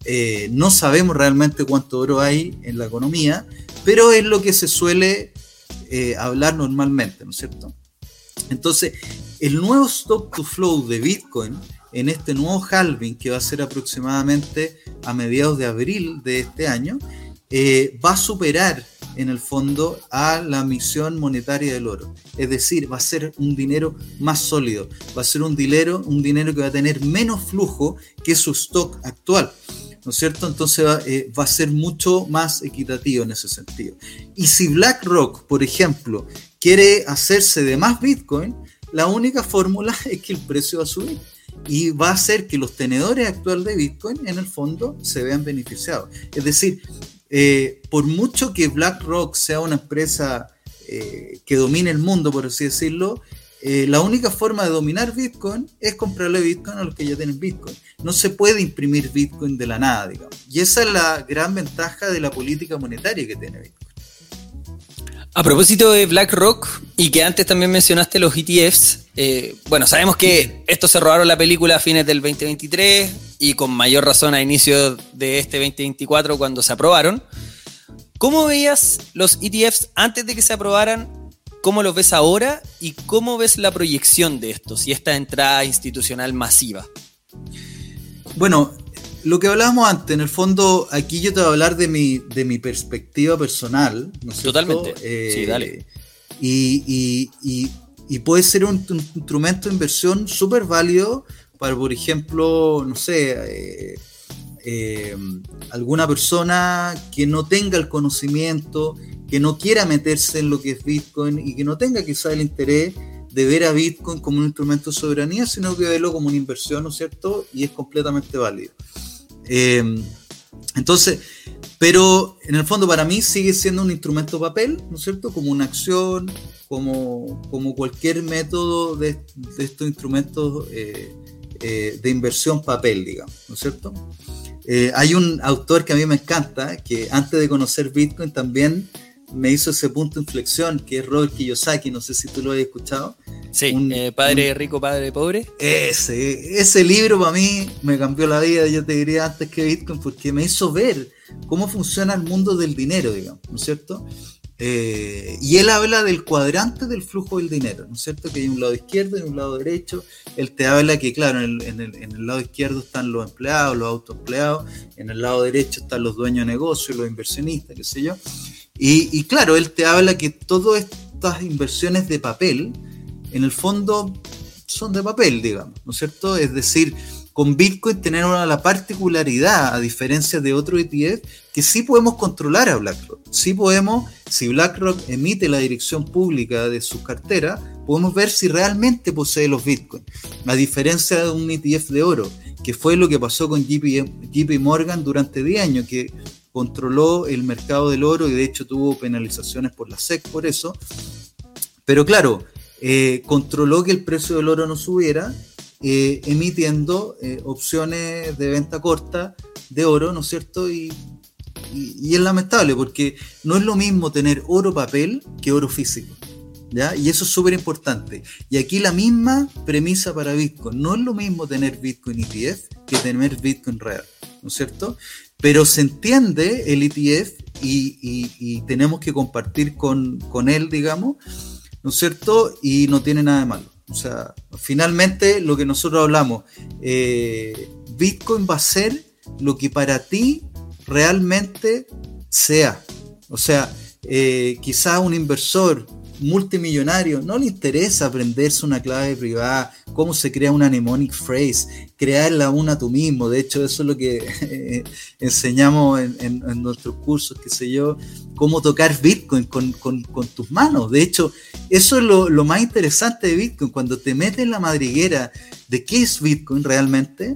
Eh, no sabemos realmente cuánto oro hay en la economía, pero es lo que se suele eh, hablar normalmente, ¿no es cierto? Entonces, el nuevo stock to flow de Bitcoin, en este nuevo halving que va a ser aproximadamente a mediados de abril de este año, eh, va a superar en el fondo a la emisión monetaria del oro. Es decir, va a ser un dinero más sólido, va a ser un dinero, un dinero que va a tener menos flujo que su stock actual, ¿no es cierto? Entonces va, eh, va a ser mucho más equitativo en ese sentido. Y si BlackRock, por ejemplo, quiere hacerse de más Bitcoin, la única fórmula es que el precio va a subir. Y va a hacer que los tenedores actuales de Bitcoin, en el fondo, se vean beneficiados. Es decir, eh, por mucho que BlackRock sea una empresa eh, que domine el mundo, por así decirlo, eh, la única forma de dominar Bitcoin es comprarle Bitcoin a los que ya tienen Bitcoin. No se puede imprimir Bitcoin de la nada, digamos. Y esa es la gran ventaja de la política monetaria que tiene Bitcoin. A propósito de BlackRock, y que antes también mencionaste los E T Fs, eh, bueno, sabemos que estos se robaron la película a fines del veinte veintitrés y con mayor razón a inicios de este veinte veinticuatro cuando se aprobaron. ¿Cómo veías los E T Fs antes de que se aprobaran? ¿Cómo los ves ahora? ¿Y cómo ves la proyección de estos y esta entrada institucional masiva? Bueno, lo que hablábamos antes, en el fondo, aquí yo te voy a hablar de mi, de mi perspectiva personal, ¿no es cierto? Totalmente, eh, sí, dale. Y, y, y, y puede ser un, un instrumento de inversión súper válido para, por ejemplo, no sé, eh, eh, alguna persona que no tenga el conocimiento, que no quiera meterse en lo que es Bitcoin y que no tenga quizá el interés de ver a Bitcoin como un instrumento de soberanía, sino que verlo como una inversión, ¿no es cierto? Y es completamente válido. Eh, entonces, pero en el fondo para mí sigue siendo un instrumento papel, ¿no es cierto? Como una acción, como, como cualquier método de, de estos instrumentos eh, eh, de inversión papel, digamos, ¿no es cierto? Eh, hay un autor que a mí me encanta, que antes de conocer Bitcoin también me hizo ese punto de inflexión, que es Robert Kiyosaki, no sé si tú lo has escuchado. Sí, un, eh, Padre un, Rico, Padre Pobre. Ese, ese libro para mí me cambió la vida, yo te diría, antes que Bitcoin, porque me hizo ver cómo funciona el mundo del dinero, digamos, ¿no es cierto? Eh, y él habla del cuadrante del flujo del dinero, ¿no es cierto? Que hay un lado izquierdo y un lado derecho. Él te habla que, claro, en el, en el, en el lado izquierdo están los empleados, los autoempleados, en el lado derecho están los dueños de negocios, los inversionistas, qué sé yo. Y, y claro, él te habla que todas estas inversiones de papel, en el fondo, son de papel, digamos, ¿no es cierto? Es decir, con Bitcoin tenemos la particularidad, a diferencia de otros E T F, que sí podemos controlar a BlackRock. Sí podemos, si BlackRock emite la dirección pública de sus carteras, podemos ver si realmente posee los Bitcoin. A diferencia de un E T F de oro, que fue lo que pasó con J P Morgan durante diez años, que controló el mercado del oro y de hecho tuvo penalizaciones por la S E C por eso. Pero claro, eh, controló que el precio del oro no subiera, eh, emitiendo eh, opciones de venta corta de oro, ¿no es cierto? Y, y, y es lamentable porque no es lo mismo tener oro papel que oro físico, ¿ya? Y eso es súper importante. Y aquí la misma premisa para Bitcoin. No es lo mismo tener Bitcoin E T F que tener Bitcoin real, ¿no es cierto? Pero se entiende el E T F y, y, y tenemos que compartir con, con él, digamos, ¿no es cierto? Y no tiene nada de malo. O sea, finalmente lo que nosotros hablamos, eh, Bitcoin va a ser lo que para ti realmente sea. O sea, eh, quizás un inversor multimillonario no le interesa aprenderse una clave privada, cómo se crea una mnemonic phrase, crearla una tú mismo. De hecho, eso es lo que eh, enseñamos en, en, en nuestros cursos, qué sé yo, cómo tocar Bitcoin con, con, con tus manos. De hecho, eso es lo, lo más interesante de Bitcoin, cuando te metes en la madriguera de qué es Bitcoin realmente,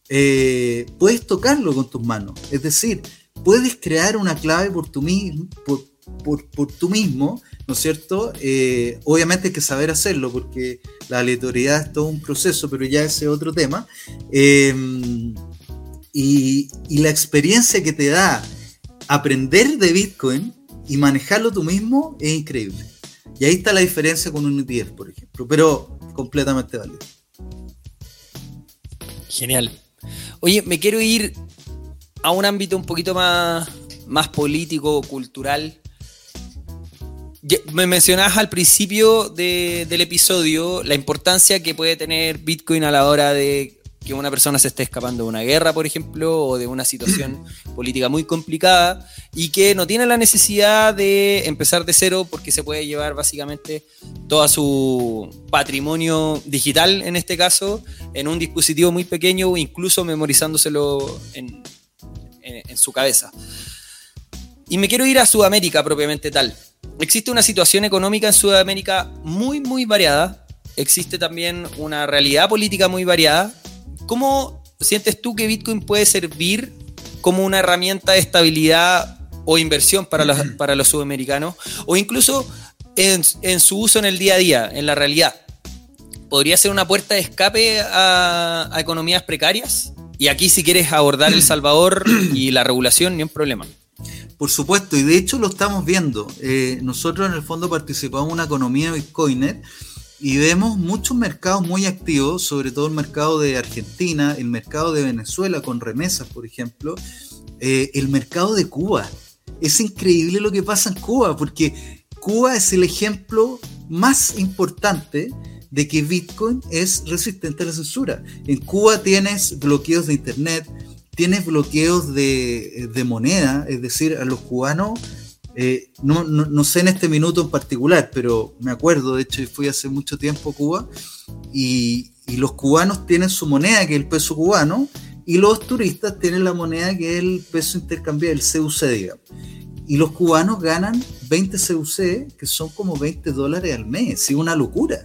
eh, puedes tocarlo con tus manos. Es decir, puedes crear una clave por tú mismo, por, por, por tú mismo, ¿no es cierto? Eh, obviamente hay que saber hacerlo porque la aleatoriedad es todo un proceso, pero ya ese es otro tema. Eh, y, y la experiencia que te da aprender de Bitcoin y manejarlo tú mismo es increíble. Y ahí está la diferencia con un E T F, por ejemplo, pero completamente válido. Genial. Oye, me quiero ir a un ámbito un poquito más, más político, cultural. Me mencionabas al principio de, del episodio la importancia que puede tener Bitcoin a la hora de que una persona se esté escapando de una guerra, por ejemplo, o de una situación política muy complicada y que no tiene la necesidad de empezar de cero porque se puede llevar básicamente todo su patrimonio digital, en este caso, en un dispositivo muy pequeño o incluso memorizándoselo en, en, en su cabeza. Y me quiero ir a Sudamérica propiamente tal. Existe una situación económica en Sudamérica muy, muy variada. Existe también una realidad política muy variada. ¿Cómo sientes tú que Bitcoin puede servir como una herramienta de estabilidad o inversión para los, para los sudamericanos? O incluso en, en su uso en el día a día, en la realidad. ¿Podría ser una puerta de escape a, a economías precarias? Y aquí, si quieres abordar El Salvador y la regulación, ni un problema. Por supuesto, y de hecho lo estamos viendo. Eh, nosotros en el fondo participamos en una economía bitcoiner y vemos muchos mercados muy activos, sobre todo el mercado de Argentina, el mercado de Venezuela con remesas, por ejemplo, eh, el mercado de Cuba. Es increíble lo que pasa en Cuba, porque Cuba es el ejemplo más importante de que Bitcoin es resistente a la censura. En Cuba tienes bloqueos de internet, tienes bloqueos de, de moneda, es decir, a los cubanos, eh, no, no, no sé en este minuto en particular, pero me acuerdo, de hecho fui hace mucho tiempo a Cuba, y, y los cubanos tienen su moneda, que es el peso cubano, y los turistas tienen la moneda que es el peso intercambiable, el C U C, digamos. Y los cubanos ganan veinte C U C, que son como veinte dólares al mes, es una locura.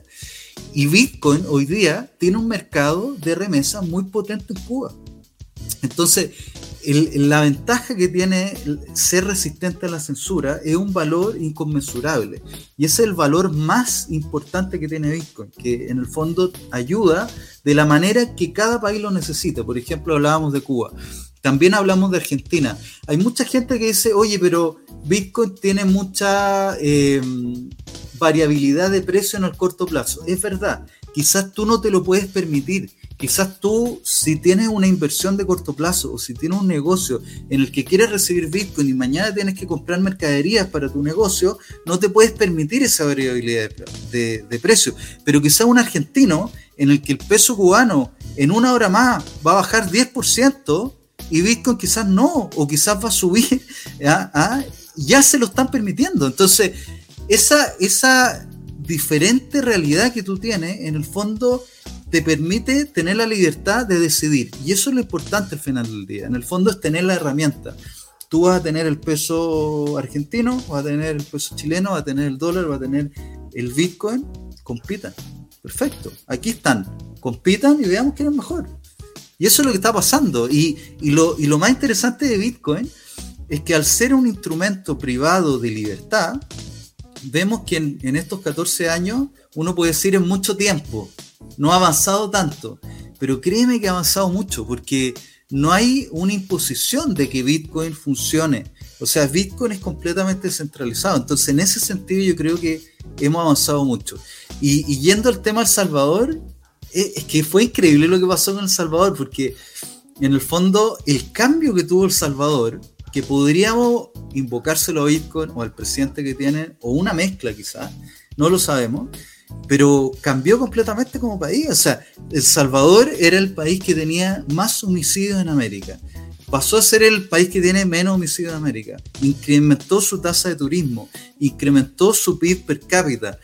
Y Bitcoin hoy día tiene un mercado de remesas muy potente en Cuba. Entonces, el, la ventaja que tiene ser resistente a la censura es un valor inconmensurable. Y ese es el valor más importante que tiene Bitcoin, que en el fondo ayuda de la manera que cada país lo necesita. Por ejemplo, hablábamos de Cuba. También hablamos de Argentina. Hay mucha gente que dice, oye, pero Bitcoin tiene mucha eh, variabilidad de precio en el corto plazo. Es verdad, quizás tú no te lo puedes permitir. Quizás tú, si tienes una inversión de corto plazo o si tienes un negocio en el que quieres recibir Bitcoin y mañana tienes que comprar mercaderías para tu negocio, no te puedes permitir esa variabilidad de, de, de precio. Pero quizás un argentino en el que el peso cubano en una hora más va a bajar diez por ciento y Bitcoin quizás no, o quizás va a subir, ¿ya? ¿Ah? Ya se lo están permitiendo. Entonces, esa, esa diferente realidad que tú tienes, en el fondo te permite tener la libertad de decidir, y eso es lo importante al final del día. En el fondo es tener la herramienta. Tú vas a tener el peso argentino, vas a tener el peso chileno, vas a tener el dólar, vas a tener el Bitcoin. Compitan, perfecto, aquí están, compitan y veamos quién es mejor. Y eso es lo que está pasando. Y, y, lo, y lo más interesante de Bitcoin es que al ser un instrumento privado de libertad, vemos que en, en estos catorce años, uno puede decir en mucho tiempo, no ha avanzado tanto, pero créeme que ha avanzado mucho, porque no hay una imposición de que Bitcoin funcione. O sea, Bitcoin es completamente descentralizado. Entonces, en ese sentido, yo creo que hemos avanzado mucho. Y, y yendo al tema El Salvador, es, es que fue increíble lo que pasó con El Salvador, porque en el fondo, el cambio que tuvo El Salvador, que podríamos invocárselo a Bitcoin o al presidente que tiene, o una mezcla quizás, no lo sabemos, pero cambió completamente como país. O sea, El Salvador era el país que tenía más homicidios en América, pasó a ser el país que tiene menos homicidios en América, incrementó su tasa de turismo, incrementó su P I B per cápita,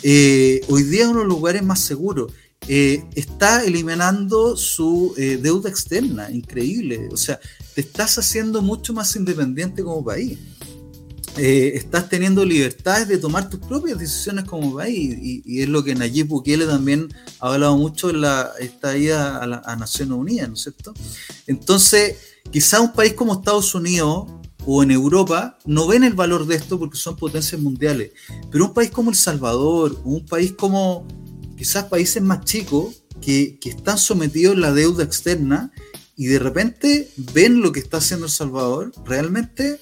eh, hoy día es uno de los lugares más seguros, eh, está eliminando su eh, deuda externa, increíble. O sea, te estás haciendo mucho más independiente como país. Eh, estás teniendo libertades de tomar tus propias decisiones como país, y, y es lo que Nayib Bukele también ha hablado mucho en la, esta ida a, la, a Naciones Unidas, ¿no es cierto? Entonces, quizá un país como Estados Unidos o en Europa no ven el valor de esto porque son potencias mundiales, pero un país como El Salvador, un país como quizás países más chicos que, que están sometidos a la deuda externa y de repente ven lo que está haciendo El Salvador, realmente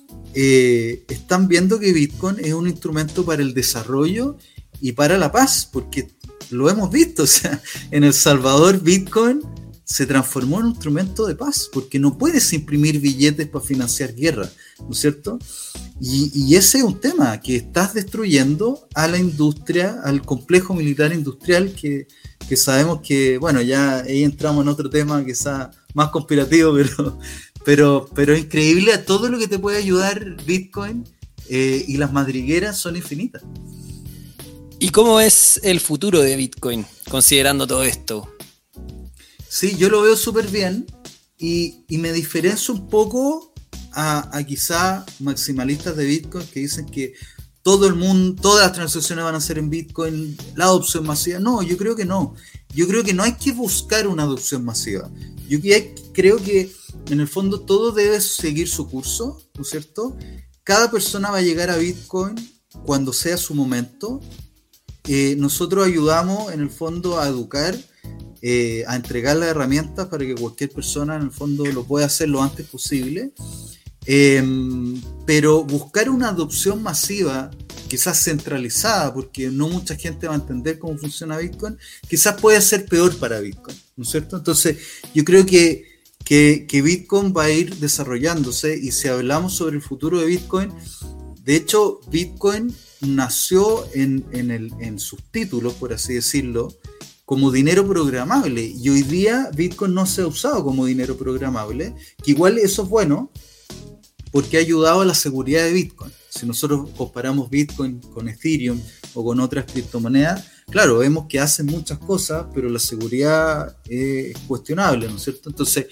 Eh, están viendo que Bitcoin es un instrumento para el desarrollo y para la paz, porque lo hemos visto. O sea, en El Salvador Bitcoin se transformó en un instrumento de paz, porque no puedes imprimir billetes para financiar guerra, ¿no es cierto? Y, y ese es un tema, que estás destruyendo a la industria, al complejo militar industrial, que, que sabemos que, bueno, ya ahí entramos en otro tema quizá más conspirativo, pero, pero, pero es increíble a todo lo que te puede ayudar Bitcoin, eh, y las madrigueras son infinitas. ¿Y cómo es el futuro de Bitcoin, considerando todo esto? Sí, yo lo veo súper bien y, y me diferencio un poco a, a quizá maximalistas de Bitcoin que dicen que todo el mundo, todas las transacciones van a ser en Bitcoin, la adopción masiva. No, yo creo que no. Yo creo que no hay que buscar una adopción masiva. Yo creo que en el fondo todo debe seguir su curso, ¿no es cierto? Cada persona va a llegar a Bitcoin cuando sea su momento. Eh, nosotros ayudamos en el fondo a educar, Eh, a entregar las herramientas para que cualquier persona en el fondo lo pueda hacer lo antes posible, eh, pero buscar una adopción masiva, quizás centralizada, porque no mucha gente va a entender cómo funciona Bitcoin, quizás puede ser peor para Bitcoin, ¿no es cierto? Entonces yo creo que, que, que Bitcoin va a ir desarrollándose, y si hablamos sobre el futuro de Bitcoin, de hecho Bitcoin nació en, en, el, en sus títulos, por así decirlo, como dinero programable, y hoy día Bitcoin no se ha usado como dinero programable, que igual eso es bueno porque ha ayudado a la seguridad de Bitcoin. Si nosotros comparamos Bitcoin con Ethereum o con otras criptomonedas, claro, vemos que hacen muchas cosas, pero la seguridad es cuestionable, ¿no es cierto? Entonces,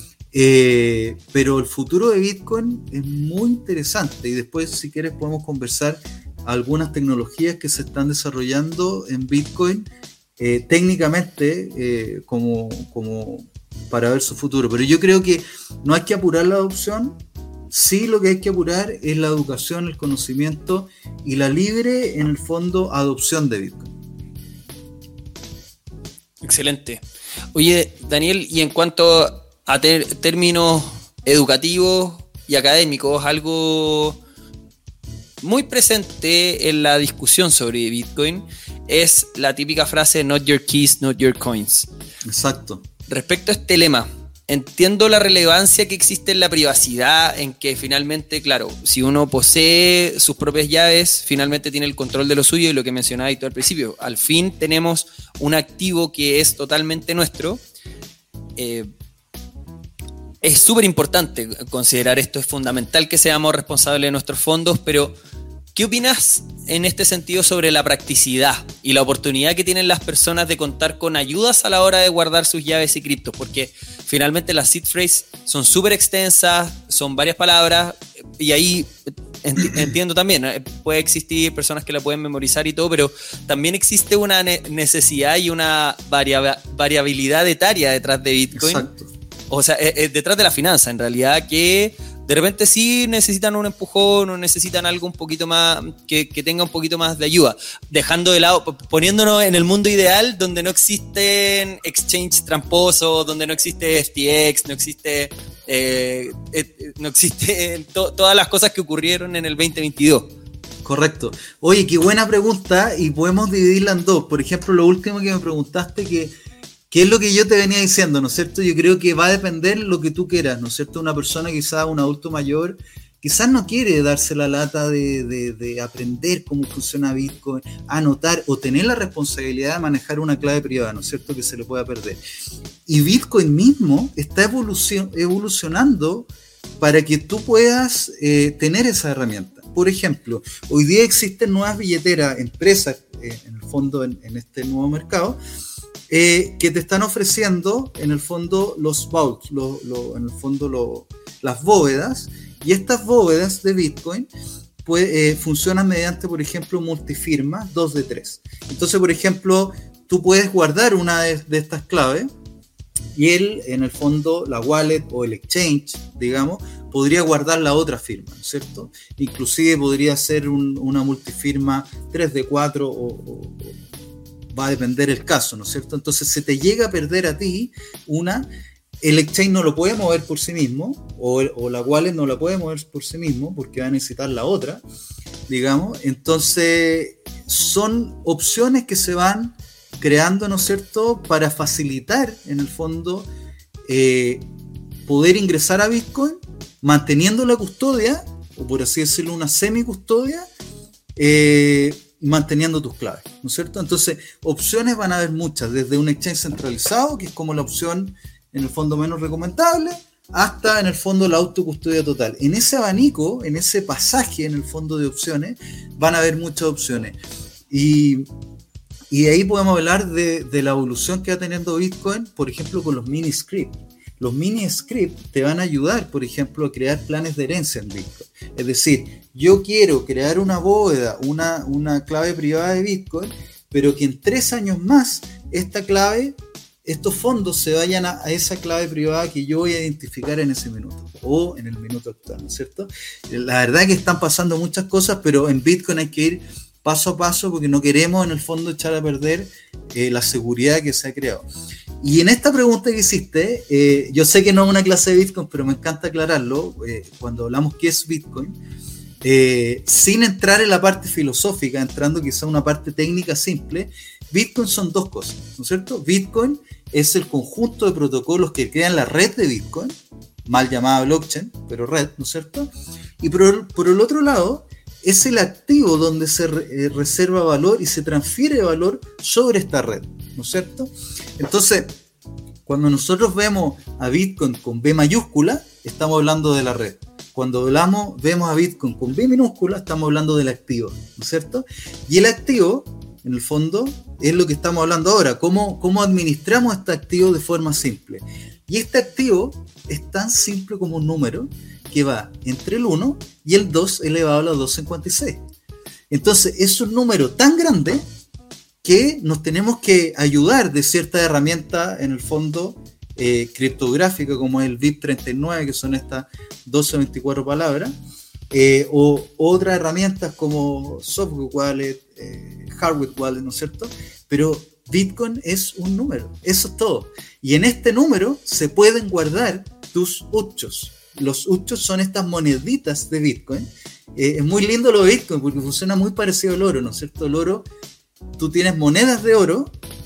eh, pero el futuro de Bitcoin es muy interesante, y después, si quieres, podemos conversar algunas tecnologías que se están desarrollando en Bitcoin, Eh, técnicamente, eh, como, como para ver su futuro. Pero yo creo que no hay que apurar la adopción. Sí, lo que hay que apurar es la educación, el conocimiento y la libre, en el fondo, adopción de Bitcoin. Excelente. Oye, Daniel, y en cuanto a ter- términos educativos y académicos, algo muy presente en la discusión sobre Bitcoin es la típica frase "not your keys, not your coins". Exacto. Respecto a este lema, entiendo la relevancia que existe en la privacidad, en que finalmente, claro, si uno posee sus propias llaves, finalmente tiene el control de lo suyo, y lo que mencionaba Víctor al principio, al fin tenemos un activo que es totalmente nuestro. Eh, es súper importante considerar esto, es fundamental que seamos responsables de nuestros fondos, pero ¿qué opinas en este sentido sobre la practicidad y la oportunidad que tienen las personas de contar con ayudas a la hora de guardar sus llaves y criptos? Porque finalmente las seed phrases son súper extensas, son varias palabras, y ahí enti- entiendo también, ¿eh? Puede existir personas que la pueden memorizar y todo, pero también existe una ne- necesidad y una varia- variabilidad etaria detrás de Bitcoin. Exacto. O sea, eh, eh, detrás de la finanza, en realidad, que de repente sí necesitan un empujón o necesitan algo un poquito más, que, que tenga un poquito más de ayuda. Dejando de lado, poniéndonos en el mundo ideal, donde no existen exchange tramposos, donde no existe F T X, no existe, eh, eh, no existe to, todas las cosas que ocurrieron en el veinte veintidós. Correcto. Oye, qué buena pregunta, y podemos dividirla en dos. Por ejemplo, lo último que me preguntaste, que ¿qué es lo que yo te venía diciendo, ¿no es cierto? Yo creo que va a depender lo que tú quieras, ¿no es cierto? Una persona, quizás un adulto mayor, quizás no quiere darse la lata de, de, de aprender cómo funciona Bitcoin, anotar o tener la responsabilidad de manejar una clave privada, ¿no es cierto? Que se le pueda perder. Y Bitcoin mismo está evolucion, evolucionando para que tú puedas eh, tener esa herramienta. Por ejemplo, hoy día existen nuevas billeteras, empresas, eh, en el fondo, en, en este nuevo mercado, Eh, que te están ofreciendo en el fondo los vaults, lo, lo, en el fondo lo, las bóvedas, y estas bóvedas de Bitcoin pues, eh, funcionan mediante, por ejemplo, multifirma dos de tres. Entonces, por ejemplo, tú puedes guardar una de, de estas claves, y él, en el fondo, la wallet o el exchange, digamos, podría guardar la otra firma, ¿no es cierto? Inclusive podría ser un, una multifirma tres de cuatro o, o, o va a depender el caso, ¿no es cierto? Entonces se te llega a perder a ti una, el exchange no lo puede mover por sí mismo, o, o la wallet no la puede mover por sí mismo, porque va a necesitar la otra, digamos. Entonces son opciones que se van creando, ¿no es cierto?, para facilitar, en el fondo, eh, poder ingresar a Bitcoin manteniendo la custodia, o por así decirlo, una semi-custodia, eh, manteniendo tus claves, ¿no es cierto? Entonces, opciones van a haber muchas, desde un exchange centralizado, que es como la opción en el fondo menos recomendable, hasta en el fondo la autocustodia total. En ese abanico, en ese pasaje en el fondo de opciones, van a haber muchas opciones. Y, y de ahí podemos hablar de, de la evolución que va teniendo Bitcoin, por ejemplo, con los mini scripts. Los mini scripts te van a ayudar, por ejemplo, a crear planes de herencia en Bitcoin. Es decir, yo quiero crear una bóveda, una, una clave privada de Bitcoin, pero que en tres años más esta clave, estos fondos se vayan a, a esa clave privada que yo voy a identificar en ese minuto o en el minuto actual, ¿no es cierto? La verdad es que están pasando muchas cosas, pero en Bitcoin hay que ir paso a paso porque no queremos en el fondo echar a perder eh, la seguridad que se ha creado. Y en esta pregunta que hiciste, eh, yo sé que no es una clase de Bitcoin, pero me encanta aclararlo, eh, cuando hablamos qué es Bitcoin, eh, sin entrar en la parte filosófica, entrando quizá en una parte técnica simple, Bitcoin son dos cosas, ¿no es cierto? Bitcoin es el conjunto de protocolos que crean la red de Bitcoin, mal llamada blockchain, pero red, ¿no es cierto? Y por, por el otro lado, es el activo donde se re, eh, reserva valor y se transfiere valor sobre esta red, ¿no es cierto? Entonces, cuando nosotros vemos a Bitcoin con B mayúscula, estamos hablando de la red. Cuando hablamos, vemos a Bitcoin con B minúscula, estamos hablando del activo, ¿no es cierto? Y el activo, en el fondo, es lo que estamos hablando ahora, cómo, cómo administramos este activo de forma simple. Y este activo es tan simple como un número que va entre el uno y el dos elevado a la doscientos cincuenta y seis. Entonces, es un número tan grande que nos tenemos que ayudar de cierta herramienta, en el fondo, eh, criptográfica, como es el B I P treinta y nueve, que son estas doce veinticuatro palabras, eh, o otras herramientas como Software Wallet, eh, Hardware Wallet, ¿no es cierto? Pero Bitcoin es un número, eso es todo. Y en este número se pueden guardar tus uchos. Los uchos son estas moneditas de Bitcoin. Eh, es muy lindo lo de Bitcoin porque funciona muy parecido al oro, ¿no es cierto? El oro, tú tienes monedas de oro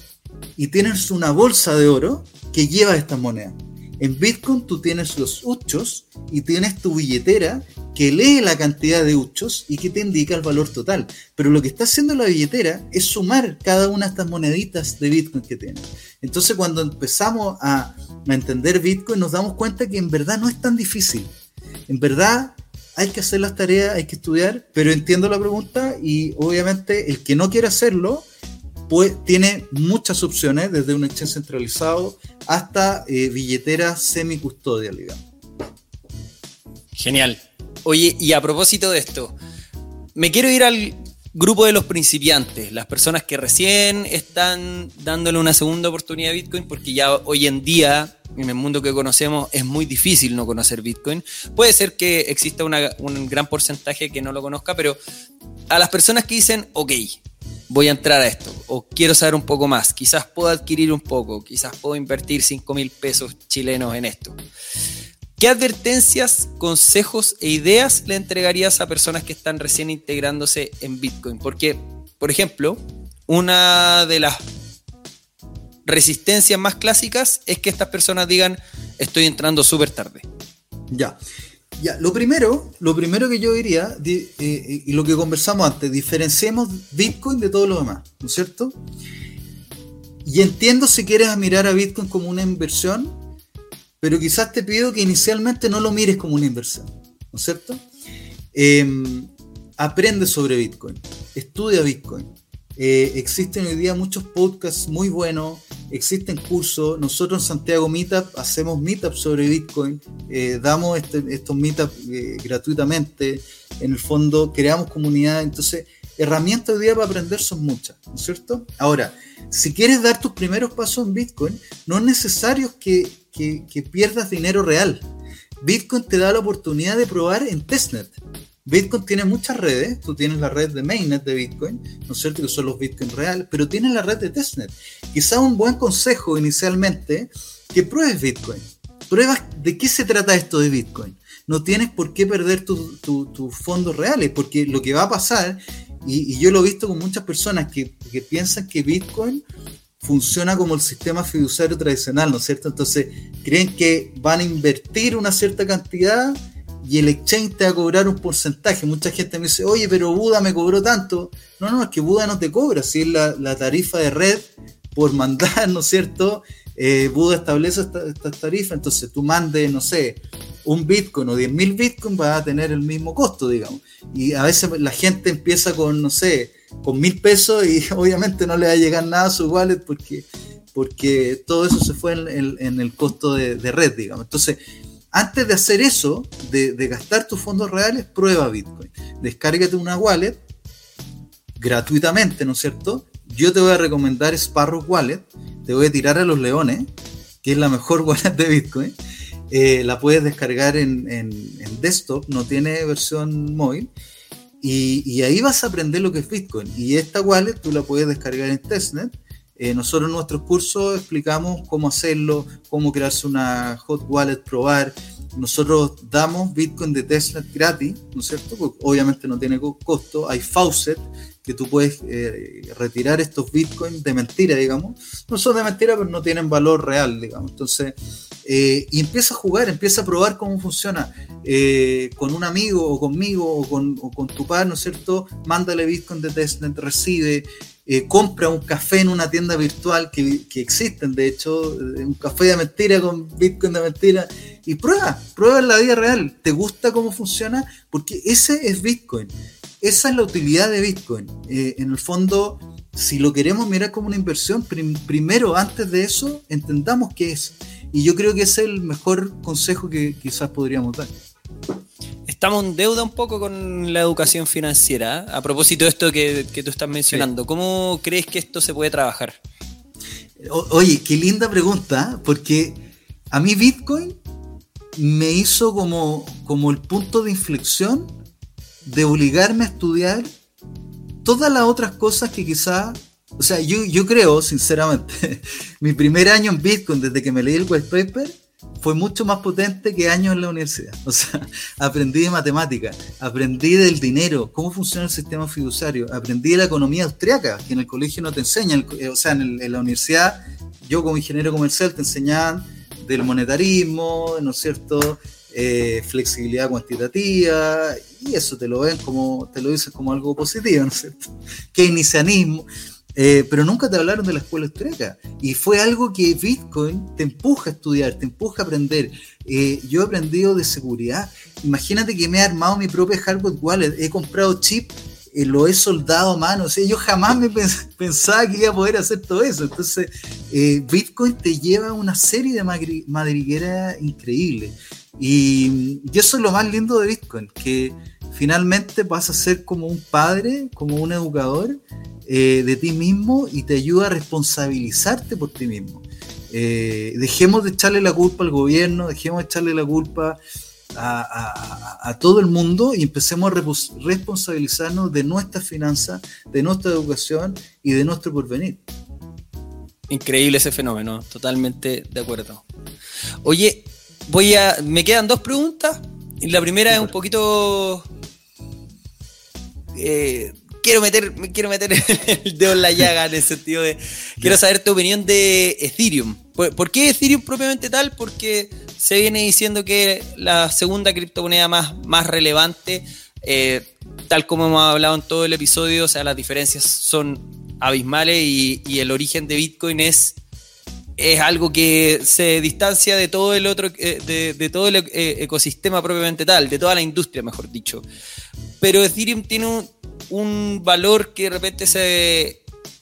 y tienes una bolsa de oro que lleva estas monedas. En Bitcoin tú tienes los uchos y tienes tu billetera que lee la cantidad de uchos y que te indica el valor total. Pero lo que está haciendo la billetera es sumar cada una de estas moneditas de Bitcoin que tienes. Entonces, cuando empezamos a, a entender Bitcoin, nos damos cuenta que en verdad no es tan difícil. En verdad hay que hacer las tareas, hay que estudiar, pero entiendo la pregunta y obviamente el que no quiere hacerlo, pues tiene muchas opciones, desde un exchange centralizado hasta eh, billeteras semi-custodial, digamos. Genial. Oye, y a propósito de esto, me quiero ir al grupo de los principiantes, las personas que recién están dándole una segunda oportunidad a Bitcoin, porque ya hoy en día, en el mundo que conocemos, es muy difícil no conocer Bitcoin. Puede ser que exista una, un gran porcentaje que no lo conozca, pero a las personas que dicen, ok, voy a entrar a esto, o quiero saber un poco más, quizás puedo adquirir un poco, quizás puedo invertir cinco mil pesos chilenos en esto. ¿Qué advertencias, consejos e ideas le entregarías a personas que están recién integrándose en Bitcoin? Porque, por ejemplo, una de las resistencias más clásicas es que estas personas digan, estoy entrando súper tarde. Ya. Ya, lo primero, lo primero que yo diría, di, eh, y lo que conversamos antes, diferenciemos Bitcoin de todo lo demás, ¿no es cierto? Y entiendo si quieres mirar a Bitcoin como una inversión, pero quizás te pido que inicialmente no lo mires como una inversión, ¿no es cierto? Eh, aprende sobre Bitcoin, estudia Bitcoin. Eh, existen hoy día muchos podcasts muy buenos, existen cursos. Nosotros en Santiago Meetup hacemos meetups sobre Bitcoin, eh, damos este, estos meetups eh, gratuitamente. En el fondo creamos comunidad. Entonces, herramientas hoy día para aprender son muchas, ¿no es cierto? Ahora, si quieres dar tus primeros pasos en Bitcoin, no es necesario que, que, que pierdas dinero real. Bitcoin te da la oportunidad de probar en testnet. Bitcoin tiene muchas redes, tú tienes la red de mainnet de Bitcoin, ¿no es cierto?, que son los Bitcoin reales, pero tienes la red de testnet. Quizá un buen consejo inicialmente, que pruebes Bitcoin. Pruebas de qué se trata esto de Bitcoin. No tienes por qué perder tus tu, tu fondos reales, porque lo que va a pasar, y, y yo lo he visto con muchas personas que, que piensan que Bitcoin funciona como el sistema fiduciario tradicional, ¿no es cierto? Entonces creen que van a invertir una cierta cantidad y el exchange te va a cobrar un porcentaje. Mucha gente me dice, oye, pero Buda me cobró tanto. No, no, es que Buda no te cobra, si es la, la tarifa de red por mandar, ¿no es cierto? Eh, Buda establece esta, esta tarifa, entonces tú mandes, no sé, un Bitcoin o diez mil Bitcoin, vas a tener el mismo costo, digamos. Y a veces la gente empieza con, no sé, con mil pesos y obviamente no le va a llegar nada a su wallet porque, porque todo eso se fue en, en, en el costo de, de red, digamos. Entonces, antes de hacer eso, de, de gastar tus fondos reales, prueba Bitcoin. Descárgate una wallet gratuitamente, ¿no es cierto? Yo te voy a recomendar Sparrow Wallet, te voy a tirar a los leones, que es la mejor wallet de Bitcoin. Eh, la puedes descargar en, en, en desktop, no tiene versión móvil, y, y ahí vas a aprender lo que es Bitcoin. Y esta wallet tú la puedes descargar en testnet. Eh, nosotros en nuestros cursos explicamos cómo hacerlo, cómo crearse una hot wallet, probar. Nosotros damos Bitcoin de testnet gratis, ¿no es cierto? Porque obviamente no tiene costo. Hay faucet, que tú puedes eh, retirar estos Bitcoins de mentira, digamos. No son de mentira, pero no tienen valor real, digamos. Entonces, eh, y empieza a jugar, empieza a probar cómo funciona. Eh, con un amigo o conmigo o con, o con tu par, ¿no es cierto? Mándale Bitcoin de testnet, recibe. Eh, compra un café en una tienda virtual que, que existen, de hecho, un café de mentira con Bitcoin de mentira, y prueba, prueba en la vida real. ¿Te gusta cómo funciona? Porque ese es Bitcoin, esa es la utilidad de Bitcoin. Eh, en el fondo, si lo queremos mirar como una inversión, prim- primero, antes de eso, entendamos qué es, y yo creo que ese es el mejor consejo que quizás podríamos dar. Estamos en deuda un poco con la educación financiera. A propósito de esto que, que tú estás mencionando, sí. ¿Cómo crees que esto se puede trabajar? O, oye, qué linda pregunta, porque a mí Bitcoin me hizo como, como el punto de inflexión de obligarme a estudiar todas las otras cosas que quizá, o sea, yo, yo creo, sinceramente, mi primer año en Bitcoin, desde que me leí el white paper, fue mucho más potente que años en la universidad. O sea, aprendí de matemáticas, aprendí del dinero, cómo funciona el sistema fiduciario, aprendí de la economía austriaca, que en el colegio no te enseñan. O sea, en, el, en la universidad, yo como ingeniero comercial te enseñaban del monetarismo, ¿no es cierto? Eh, flexibilidad cuantitativa, y eso te lo ven como, te lo dicen como algo positivo, ¿no es cierto? Keynesianismo. Eh, pero nunca te hablaron de la escuela austríaca, y fue algo que Bitcoin te empuja a estudiar, te empuja a aprender. Eh, yo he aprendido de seguridad. Imagínate que me he armado mi propia hardware wallet, he comprado chip, eh, lo he soldado a mano. O sea, yo jamás me pens- pensaba que iba a poder hacer todo eso. Entonces, eh, Bitcoin te lleva a una serie de magri- madrigueras increíbles, y, y eso es lo más lindo de Bitcoin, que finalmente vas a ser como un padre, como un educador Eh, de ti mismo, y te ayuda a responsabilizarte por ti mismo. Eh, dejemos de echarle la culpa al gobierno, dejemos de echarle la culpa a, a, a, a todo el mundo, y empecemos a repos- responsabilizarnos de nuestras finanzas, de nuestra educación y de nuestro porvenir. Increíble ese fenómeno, totalmente de acuerdo. Oye, voy a, me quedan dos preguntas, y la primera es un poquito... Eh, Quiero meter, quiero meter el dedo en la llaga, en el sentido de... Quiero saber tu opinión de Ethereum. ¿Por, ¿Por qué Ethereum propiamente tal? Porque se viene diciendo que la segunda criptomoneda más, más relevante, eh, tal como hemos hablado en todo el episodio, o sea, las diferencias son abismales, y, y el origen de Bitcoin es, es algo que se distancia de todo el otro, de, de todo el ecosistema propiamente tal, de toda la industria, mejor dicho. Pero Ethereum tiene un... un valor que de repente se,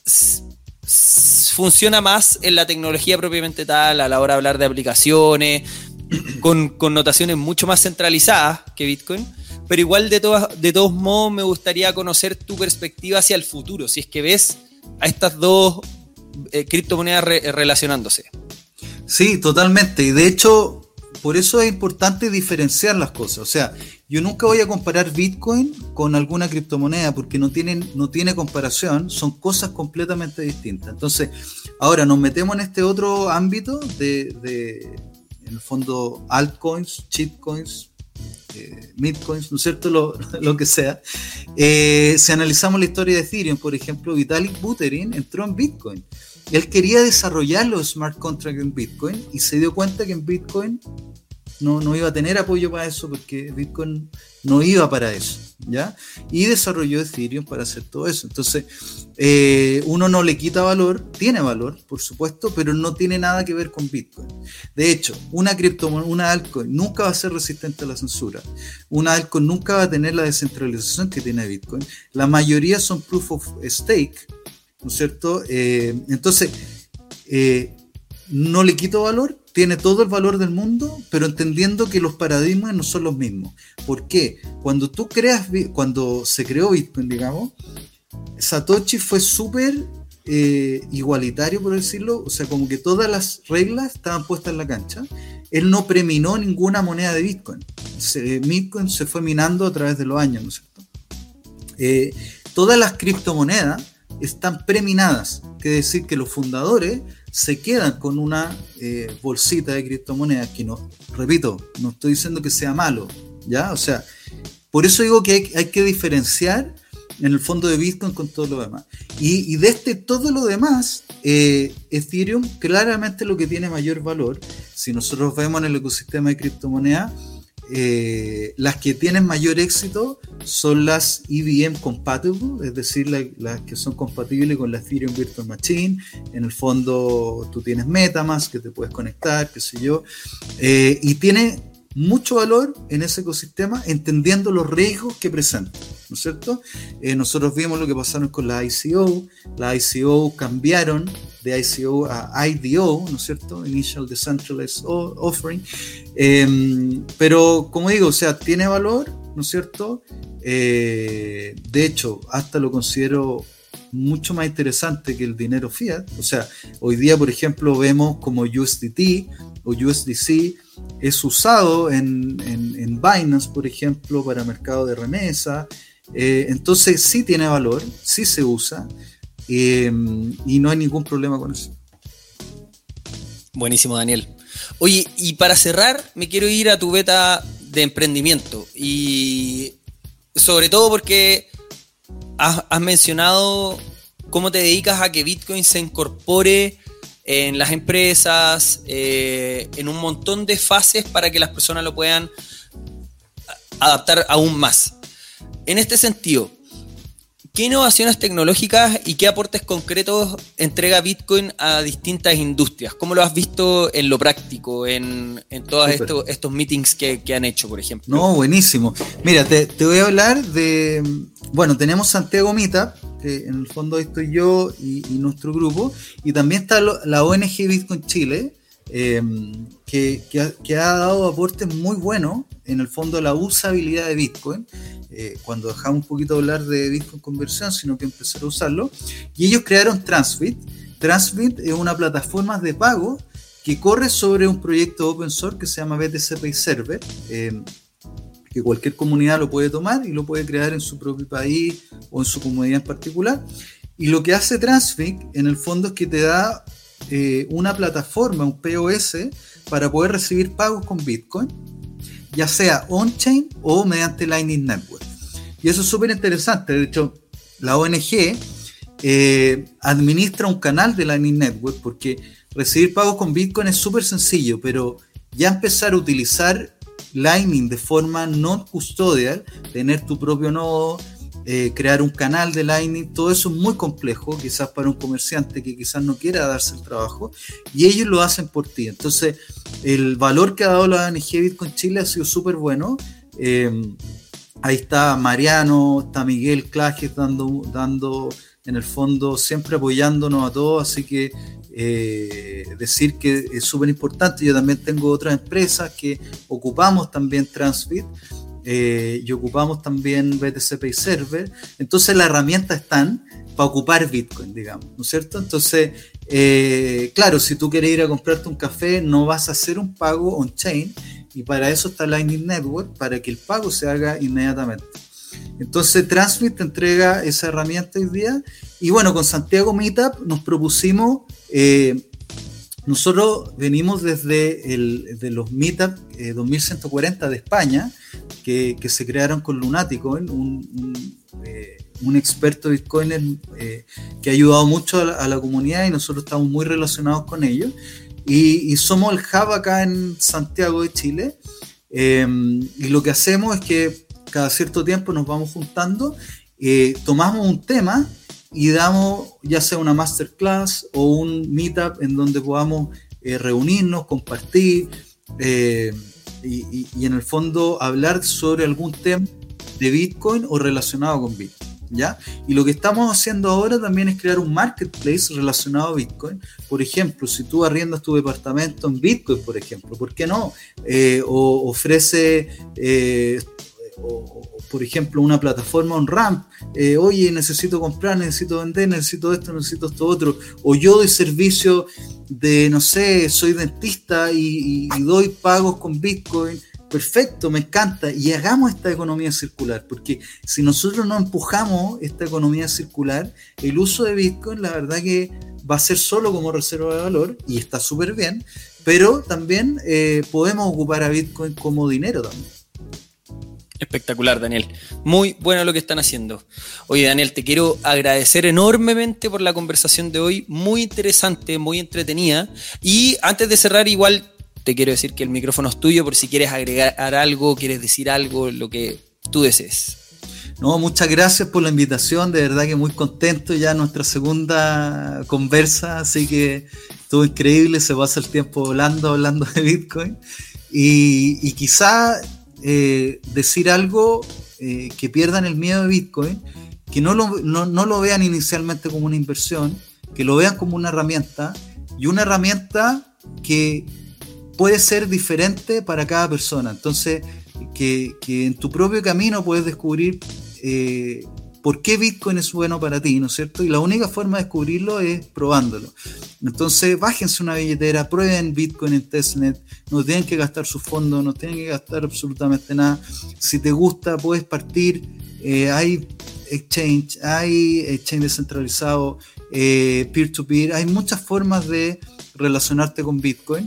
se funciona más en la tecnología propiamente tal, a la hora de hablar de aplicaciones, con connotaciones mucho más centralizadas que Bitcoin, pero igual de, todas, de todos modos me gustaría conocer tu perspectiva hacia el futuro, si es que ves a estas dos eh, criptomonedas re, relacionándose. Sí, totalmente, y de hecho por eso es importante diferenciar las cosas. O sea, yo nunca voy a comparar Bitcoin con alguna criptomoneda, porque no tienen, no tiene comparación, son cosas completamente distintas. Entonces, ahora nos metemos en este otro ámbito de, de en el fondo, altcoins, shitcoins, eh, midcoins, ¿no es cierto? Lo, lo que sea. Eh, si analizamos la historia de Ethereum, por ejemplo, Vitalik Buterin entró en Bitcoin. él quería desarrollar los smart contracts en Bitcoin y se dio cuenta que en Bitcoin no, no iba a tener apoyo para eso porque Bitcoin no iba para eso, ¿ya? Y desarrolló Ethereum para hacer todo eso. Entonces, eh, uno no le quita valor, tiene valor, por supuesto, pero no tiene nada que ver con Bitcoin. De hecho, una criptomoneda, una altcoin nunca va a ser resistente a la censura. Una altcoin nunca va a tener la descentralización que tiene Bitcoin. La mayoría son proof of stake, ¿no es cierto? Eh, entonces, eh, no le quito valor, tiene todo el valor del mundo, pero entendiendo que los paradigmas no son los mismos. ¿Por qué? Cuando tú creas, cuando se creó Bitcoin, digamos, Satoshi fue súper eh, igualitario, por decirlo, o sea, como que todas las reglas estaban puestas en la cancha. Él no preminó ninguna moneda de Bitcoin. Se, Bitcoin se fue minando a través de los años, ¿no es cierto? Eh, todas las criptomonedas están preminadas, quiere decir que los fundadores se quedan con una eh, bolsita de criptomonedas que no, repito, no estoy diciendo que sea malo, ¿ya? O sea, por eso digo que hay, hay que diferenciar en el fondo de Bitcoin con todo lo demás. Y, y de este todo lo demás, eh, Ethereum claramente lo que tiene mayor valor, si nosotros vemos en el ecosistema de criptomonedas, Eh, las que tienen mayor éxito son las E V M compatible, es decir, la, las que son compatibles con la Ethereum Virtual Machine. En el fondo tú tienes MetaMask que te puedes conectar, qué sé yo, eh, y tiene mucho valor en ese ecosistema entendiendo los riesgos que presenta, ¿no es cierto? Eh, nosotros vimos lo que pasaron con la I C O, la I C O cambiaron de I C O a I D O, ¿no es cierto? Initial Decentralized Offering, eh, pero como digo, o sea, tiene valor, ¿no es cierto? Eh, de hecho, hasta lo considero mucho más interesante que el dinero fiat. O sea, hoy día, por ejemplo, vemos como U S D T o U S D C es usado en, en, en Binance, por ejemplo, para mercado de remesa. Eh, entonces sí tiene valor, sí se usa, eh, y no hay ningún problema con eso. Buenísimo, Daniel. Oye, y para cerrar, me quiero ir a tu beta de emprendimiento, y sobre todo porque has, has mencionado cómo te dedicas a que Bitcoin se incorpore en las empresas, eh, en un montón de fases para que las personas lo puedan adaptar aún más. En este sentido, ¿qué innovaciones tecnológicas y qué aportes concretos entrega Bitcoin a distintas industrias? ¿Cómo lo has visto en lo práctico, en, en todos estos, estos meetings que, que han hecho, por ejemplo? No, buenísimo. Mira, te, te voy a hablar de... Bueno, tenemos Santiago Meetup, que en el fondo estoy yo y, y nuestro grupo, y también está lo, la O N G Bitcoin Chile, eh, que, que, ha, que ha dado aportes muy buenos en el fondo a la usabilidad de Bitcoin, eh, cuando dejamos un poquito de hablar de Bitcoin conversión, sino que empezar a usarlo, y ellos crearon Transbit. Transbit es una plataforma de pago que corre sobre un proyecto open source que se llama B T C Pay Server, eh, que cualquier comunidad lo puede tomar y lo puede crear en su propio país o en su comunidad en particular. Y lo que hace Transbit en el fondo es que te da eh, una plataforma, un P O S, para poder recibir pagos con Bitcoin, ya sea on-chain o mediante Lightning Network. Y eso es súper interesante. De hecho, la O N G eh, administra un canal de Lightning Network, porque recibir pagos con Bitcoin es súper sencillo, pero ya empezar a utilizar Lightning de forma no custodial, tener tu propio nodo, eh, crear un canal de Lightning, todo eso es muy complejo, quizás para un comerciante que quizás no quiera darse el trabajo, y ellos lo hacen por ti. Entonces, el valor que ha dado la O N G Bitcoin Chile ha sido súper bueno. Eh, ahí está Mariano, está Miguel Clajes dando, dando, en el fondo, siempre apoyándonos a todos, así que Eh, decir que es súper importante. Yo también tengo otras empresas que ocupamos también Transbit, eh, y ocupamos también B T C Pay Server. Entonces las herramientas están para ocupar Bitcoin, digamos, ¿no es cierto? Entonces, eh, claro, si tú quieres ir a comprarte un café, no vas a hacer un pago on-chain, y para eso está Lightning Network, para que el pago se haga inmediatamente. Entonces Transbit te entrega esa herramienta hoy día. Y bueno, con Santiago Meetup nos propusimos, eh, nosotros venimos desde el, de los Meetup eh, dos mil ciento cuarenta de España, que, que se crearon con Lunaticoin, un, un, eh, un experto bitcoiner eh, que ha ayudado mucho a la, a la comunidad y nosotros estamos muy relacionados con ellos. Y, y somos el hub acá en Santiago de Chile. Eh, y lo que hacemos es que cada cierto tiempo nos vamos juntando, eh, tomamos un tema y damos ya sea una masterclass o un meetup en donde podamos eh, reunirnos, compartir eh, y, y, y en el fondo hablar sobre algún tema de Bitcoin o relacionado con Bitcoin, ¿ya? Y lo que estamos haciendo ahora también es crear un marketplace relacionado a Bitcoin. Por ejemplo, si tú arriendas tu departamento en Bitcoin, por ejemplo, ¿por qué no? Eh, o ofrece... Eh, O, o, por ejemplo, una plataforma, un ramp, eh, oye, necesito comprar, necesito vender, necesito esto, necesito esto otro, o yo doy servicio de, no sé, soy dentista y, y, y doy pagos con Bitcoin, perfecto, me encanta, y hagamos esta economía circular, porque si nosotros no empujamos esta economía circular, el uso de Bitcoin, la verdad que va a ser solo como reserva de valor, y está súper bien, pero también eh, podemos ocupar a Bitcoin como dinero también. Espectacular, Daniel. Muy bueno lo que están haciendo. Oye, Daniel, te quiero agradecer enormemente por la conversación de hoy. Muy interesante, muy entretenida. Y antes de cerrar, igual te quiero decir que el micrófono es tuyo por si quieres agregar algo, quieres decir algo, lo que tú desees. No, muchas gracias por la invitación. De verdad que muy contento ya nuestra segunda conversa. Así que estuvo increíble. Se pasa el tiempo volando, hablando de Bitcoin. Y, y quizá... Eh, decir algo eh, que pierdan el miedo de Bitcoin, que no lo, no, no lo vean inicialmente como una inversión, que lo vean como una herramienta, y una herramienta que puede ser diferente para cada persona. Entonces, que, que en tu propio camino puedes descubrir eh, por qué Bitcoin es bueno para ti, ¿no es cierto? Y la única forma de descubrirlo es probándolo. Entonces, bájense una billetera, prueben Bitcoin en testnet, no tienen que gastar sus fondos, no tienen que gastar absolutamente nada. Si te gusta, puedes partir. Eh, hay exchange, hay exchange descentralizado, eh, peer-to-peer, hay muchas formas de relacionarte con Bitcoin.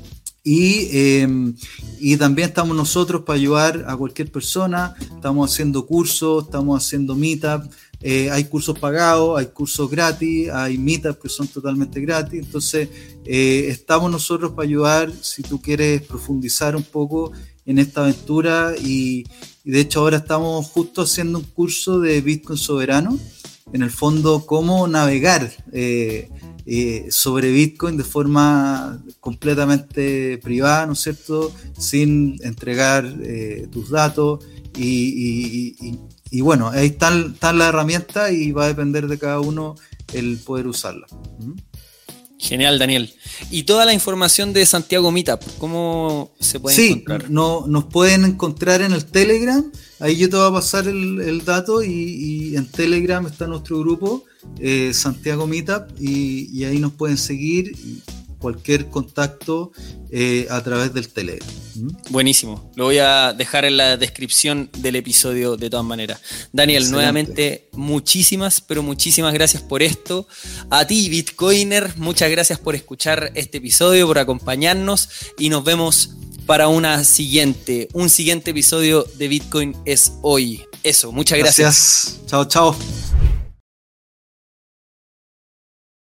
Y, eh, y también estamos nosotros para ayudar a cualquier persona. Estamos haciendo cursos, estamos haciendo meetup, eh, hay cursos pagados, hay cursos gratis, hay meetup que son totalmente gratis. Entonces eh, estamos nosotros para ayudar si tú quieres profundizar un poco en esta aventura. Y, y de hecho ahora estamos justo haciendo un curso de Bitcoin soberano, en el fondo cómo navegar eh, Eh, sobre Bitcoin de forma completamente privada, ¿no es cierto?, sin entregar eh, tus datos y, y, y, y bueno, ahí están, están las herramientas y va a depender de cada uno el poder usarla. ¿Mm? Genial, Daniel. Y toda la información de Santiago Meetup, ¿cómo se puede sí, encontrar? Sí, no, nos pueden encontrar en el Telegram, ahí yo te voy a pasar el, el dato y, y en Telegram está nuestro grupo, eh, Santiago Meetup, y, y ahí nos pueden seguir y cualquier contacto eh, a través del Telegram. ¿Mm? Buenísimo, lo voy a dejar en la descripción del episodio de todas maneras. Daniel, excelente. Nuevamente muchísimas, pero muchísimas gracias por esto. A ti, Bitcoiner, muchas gracias por escuchar este episodio, por acompañarnos y nos vemos para una siguiente, un siguiente episodio de Bitcoin es hoy. Eso, muchas gracias. Gracias, chao, chao.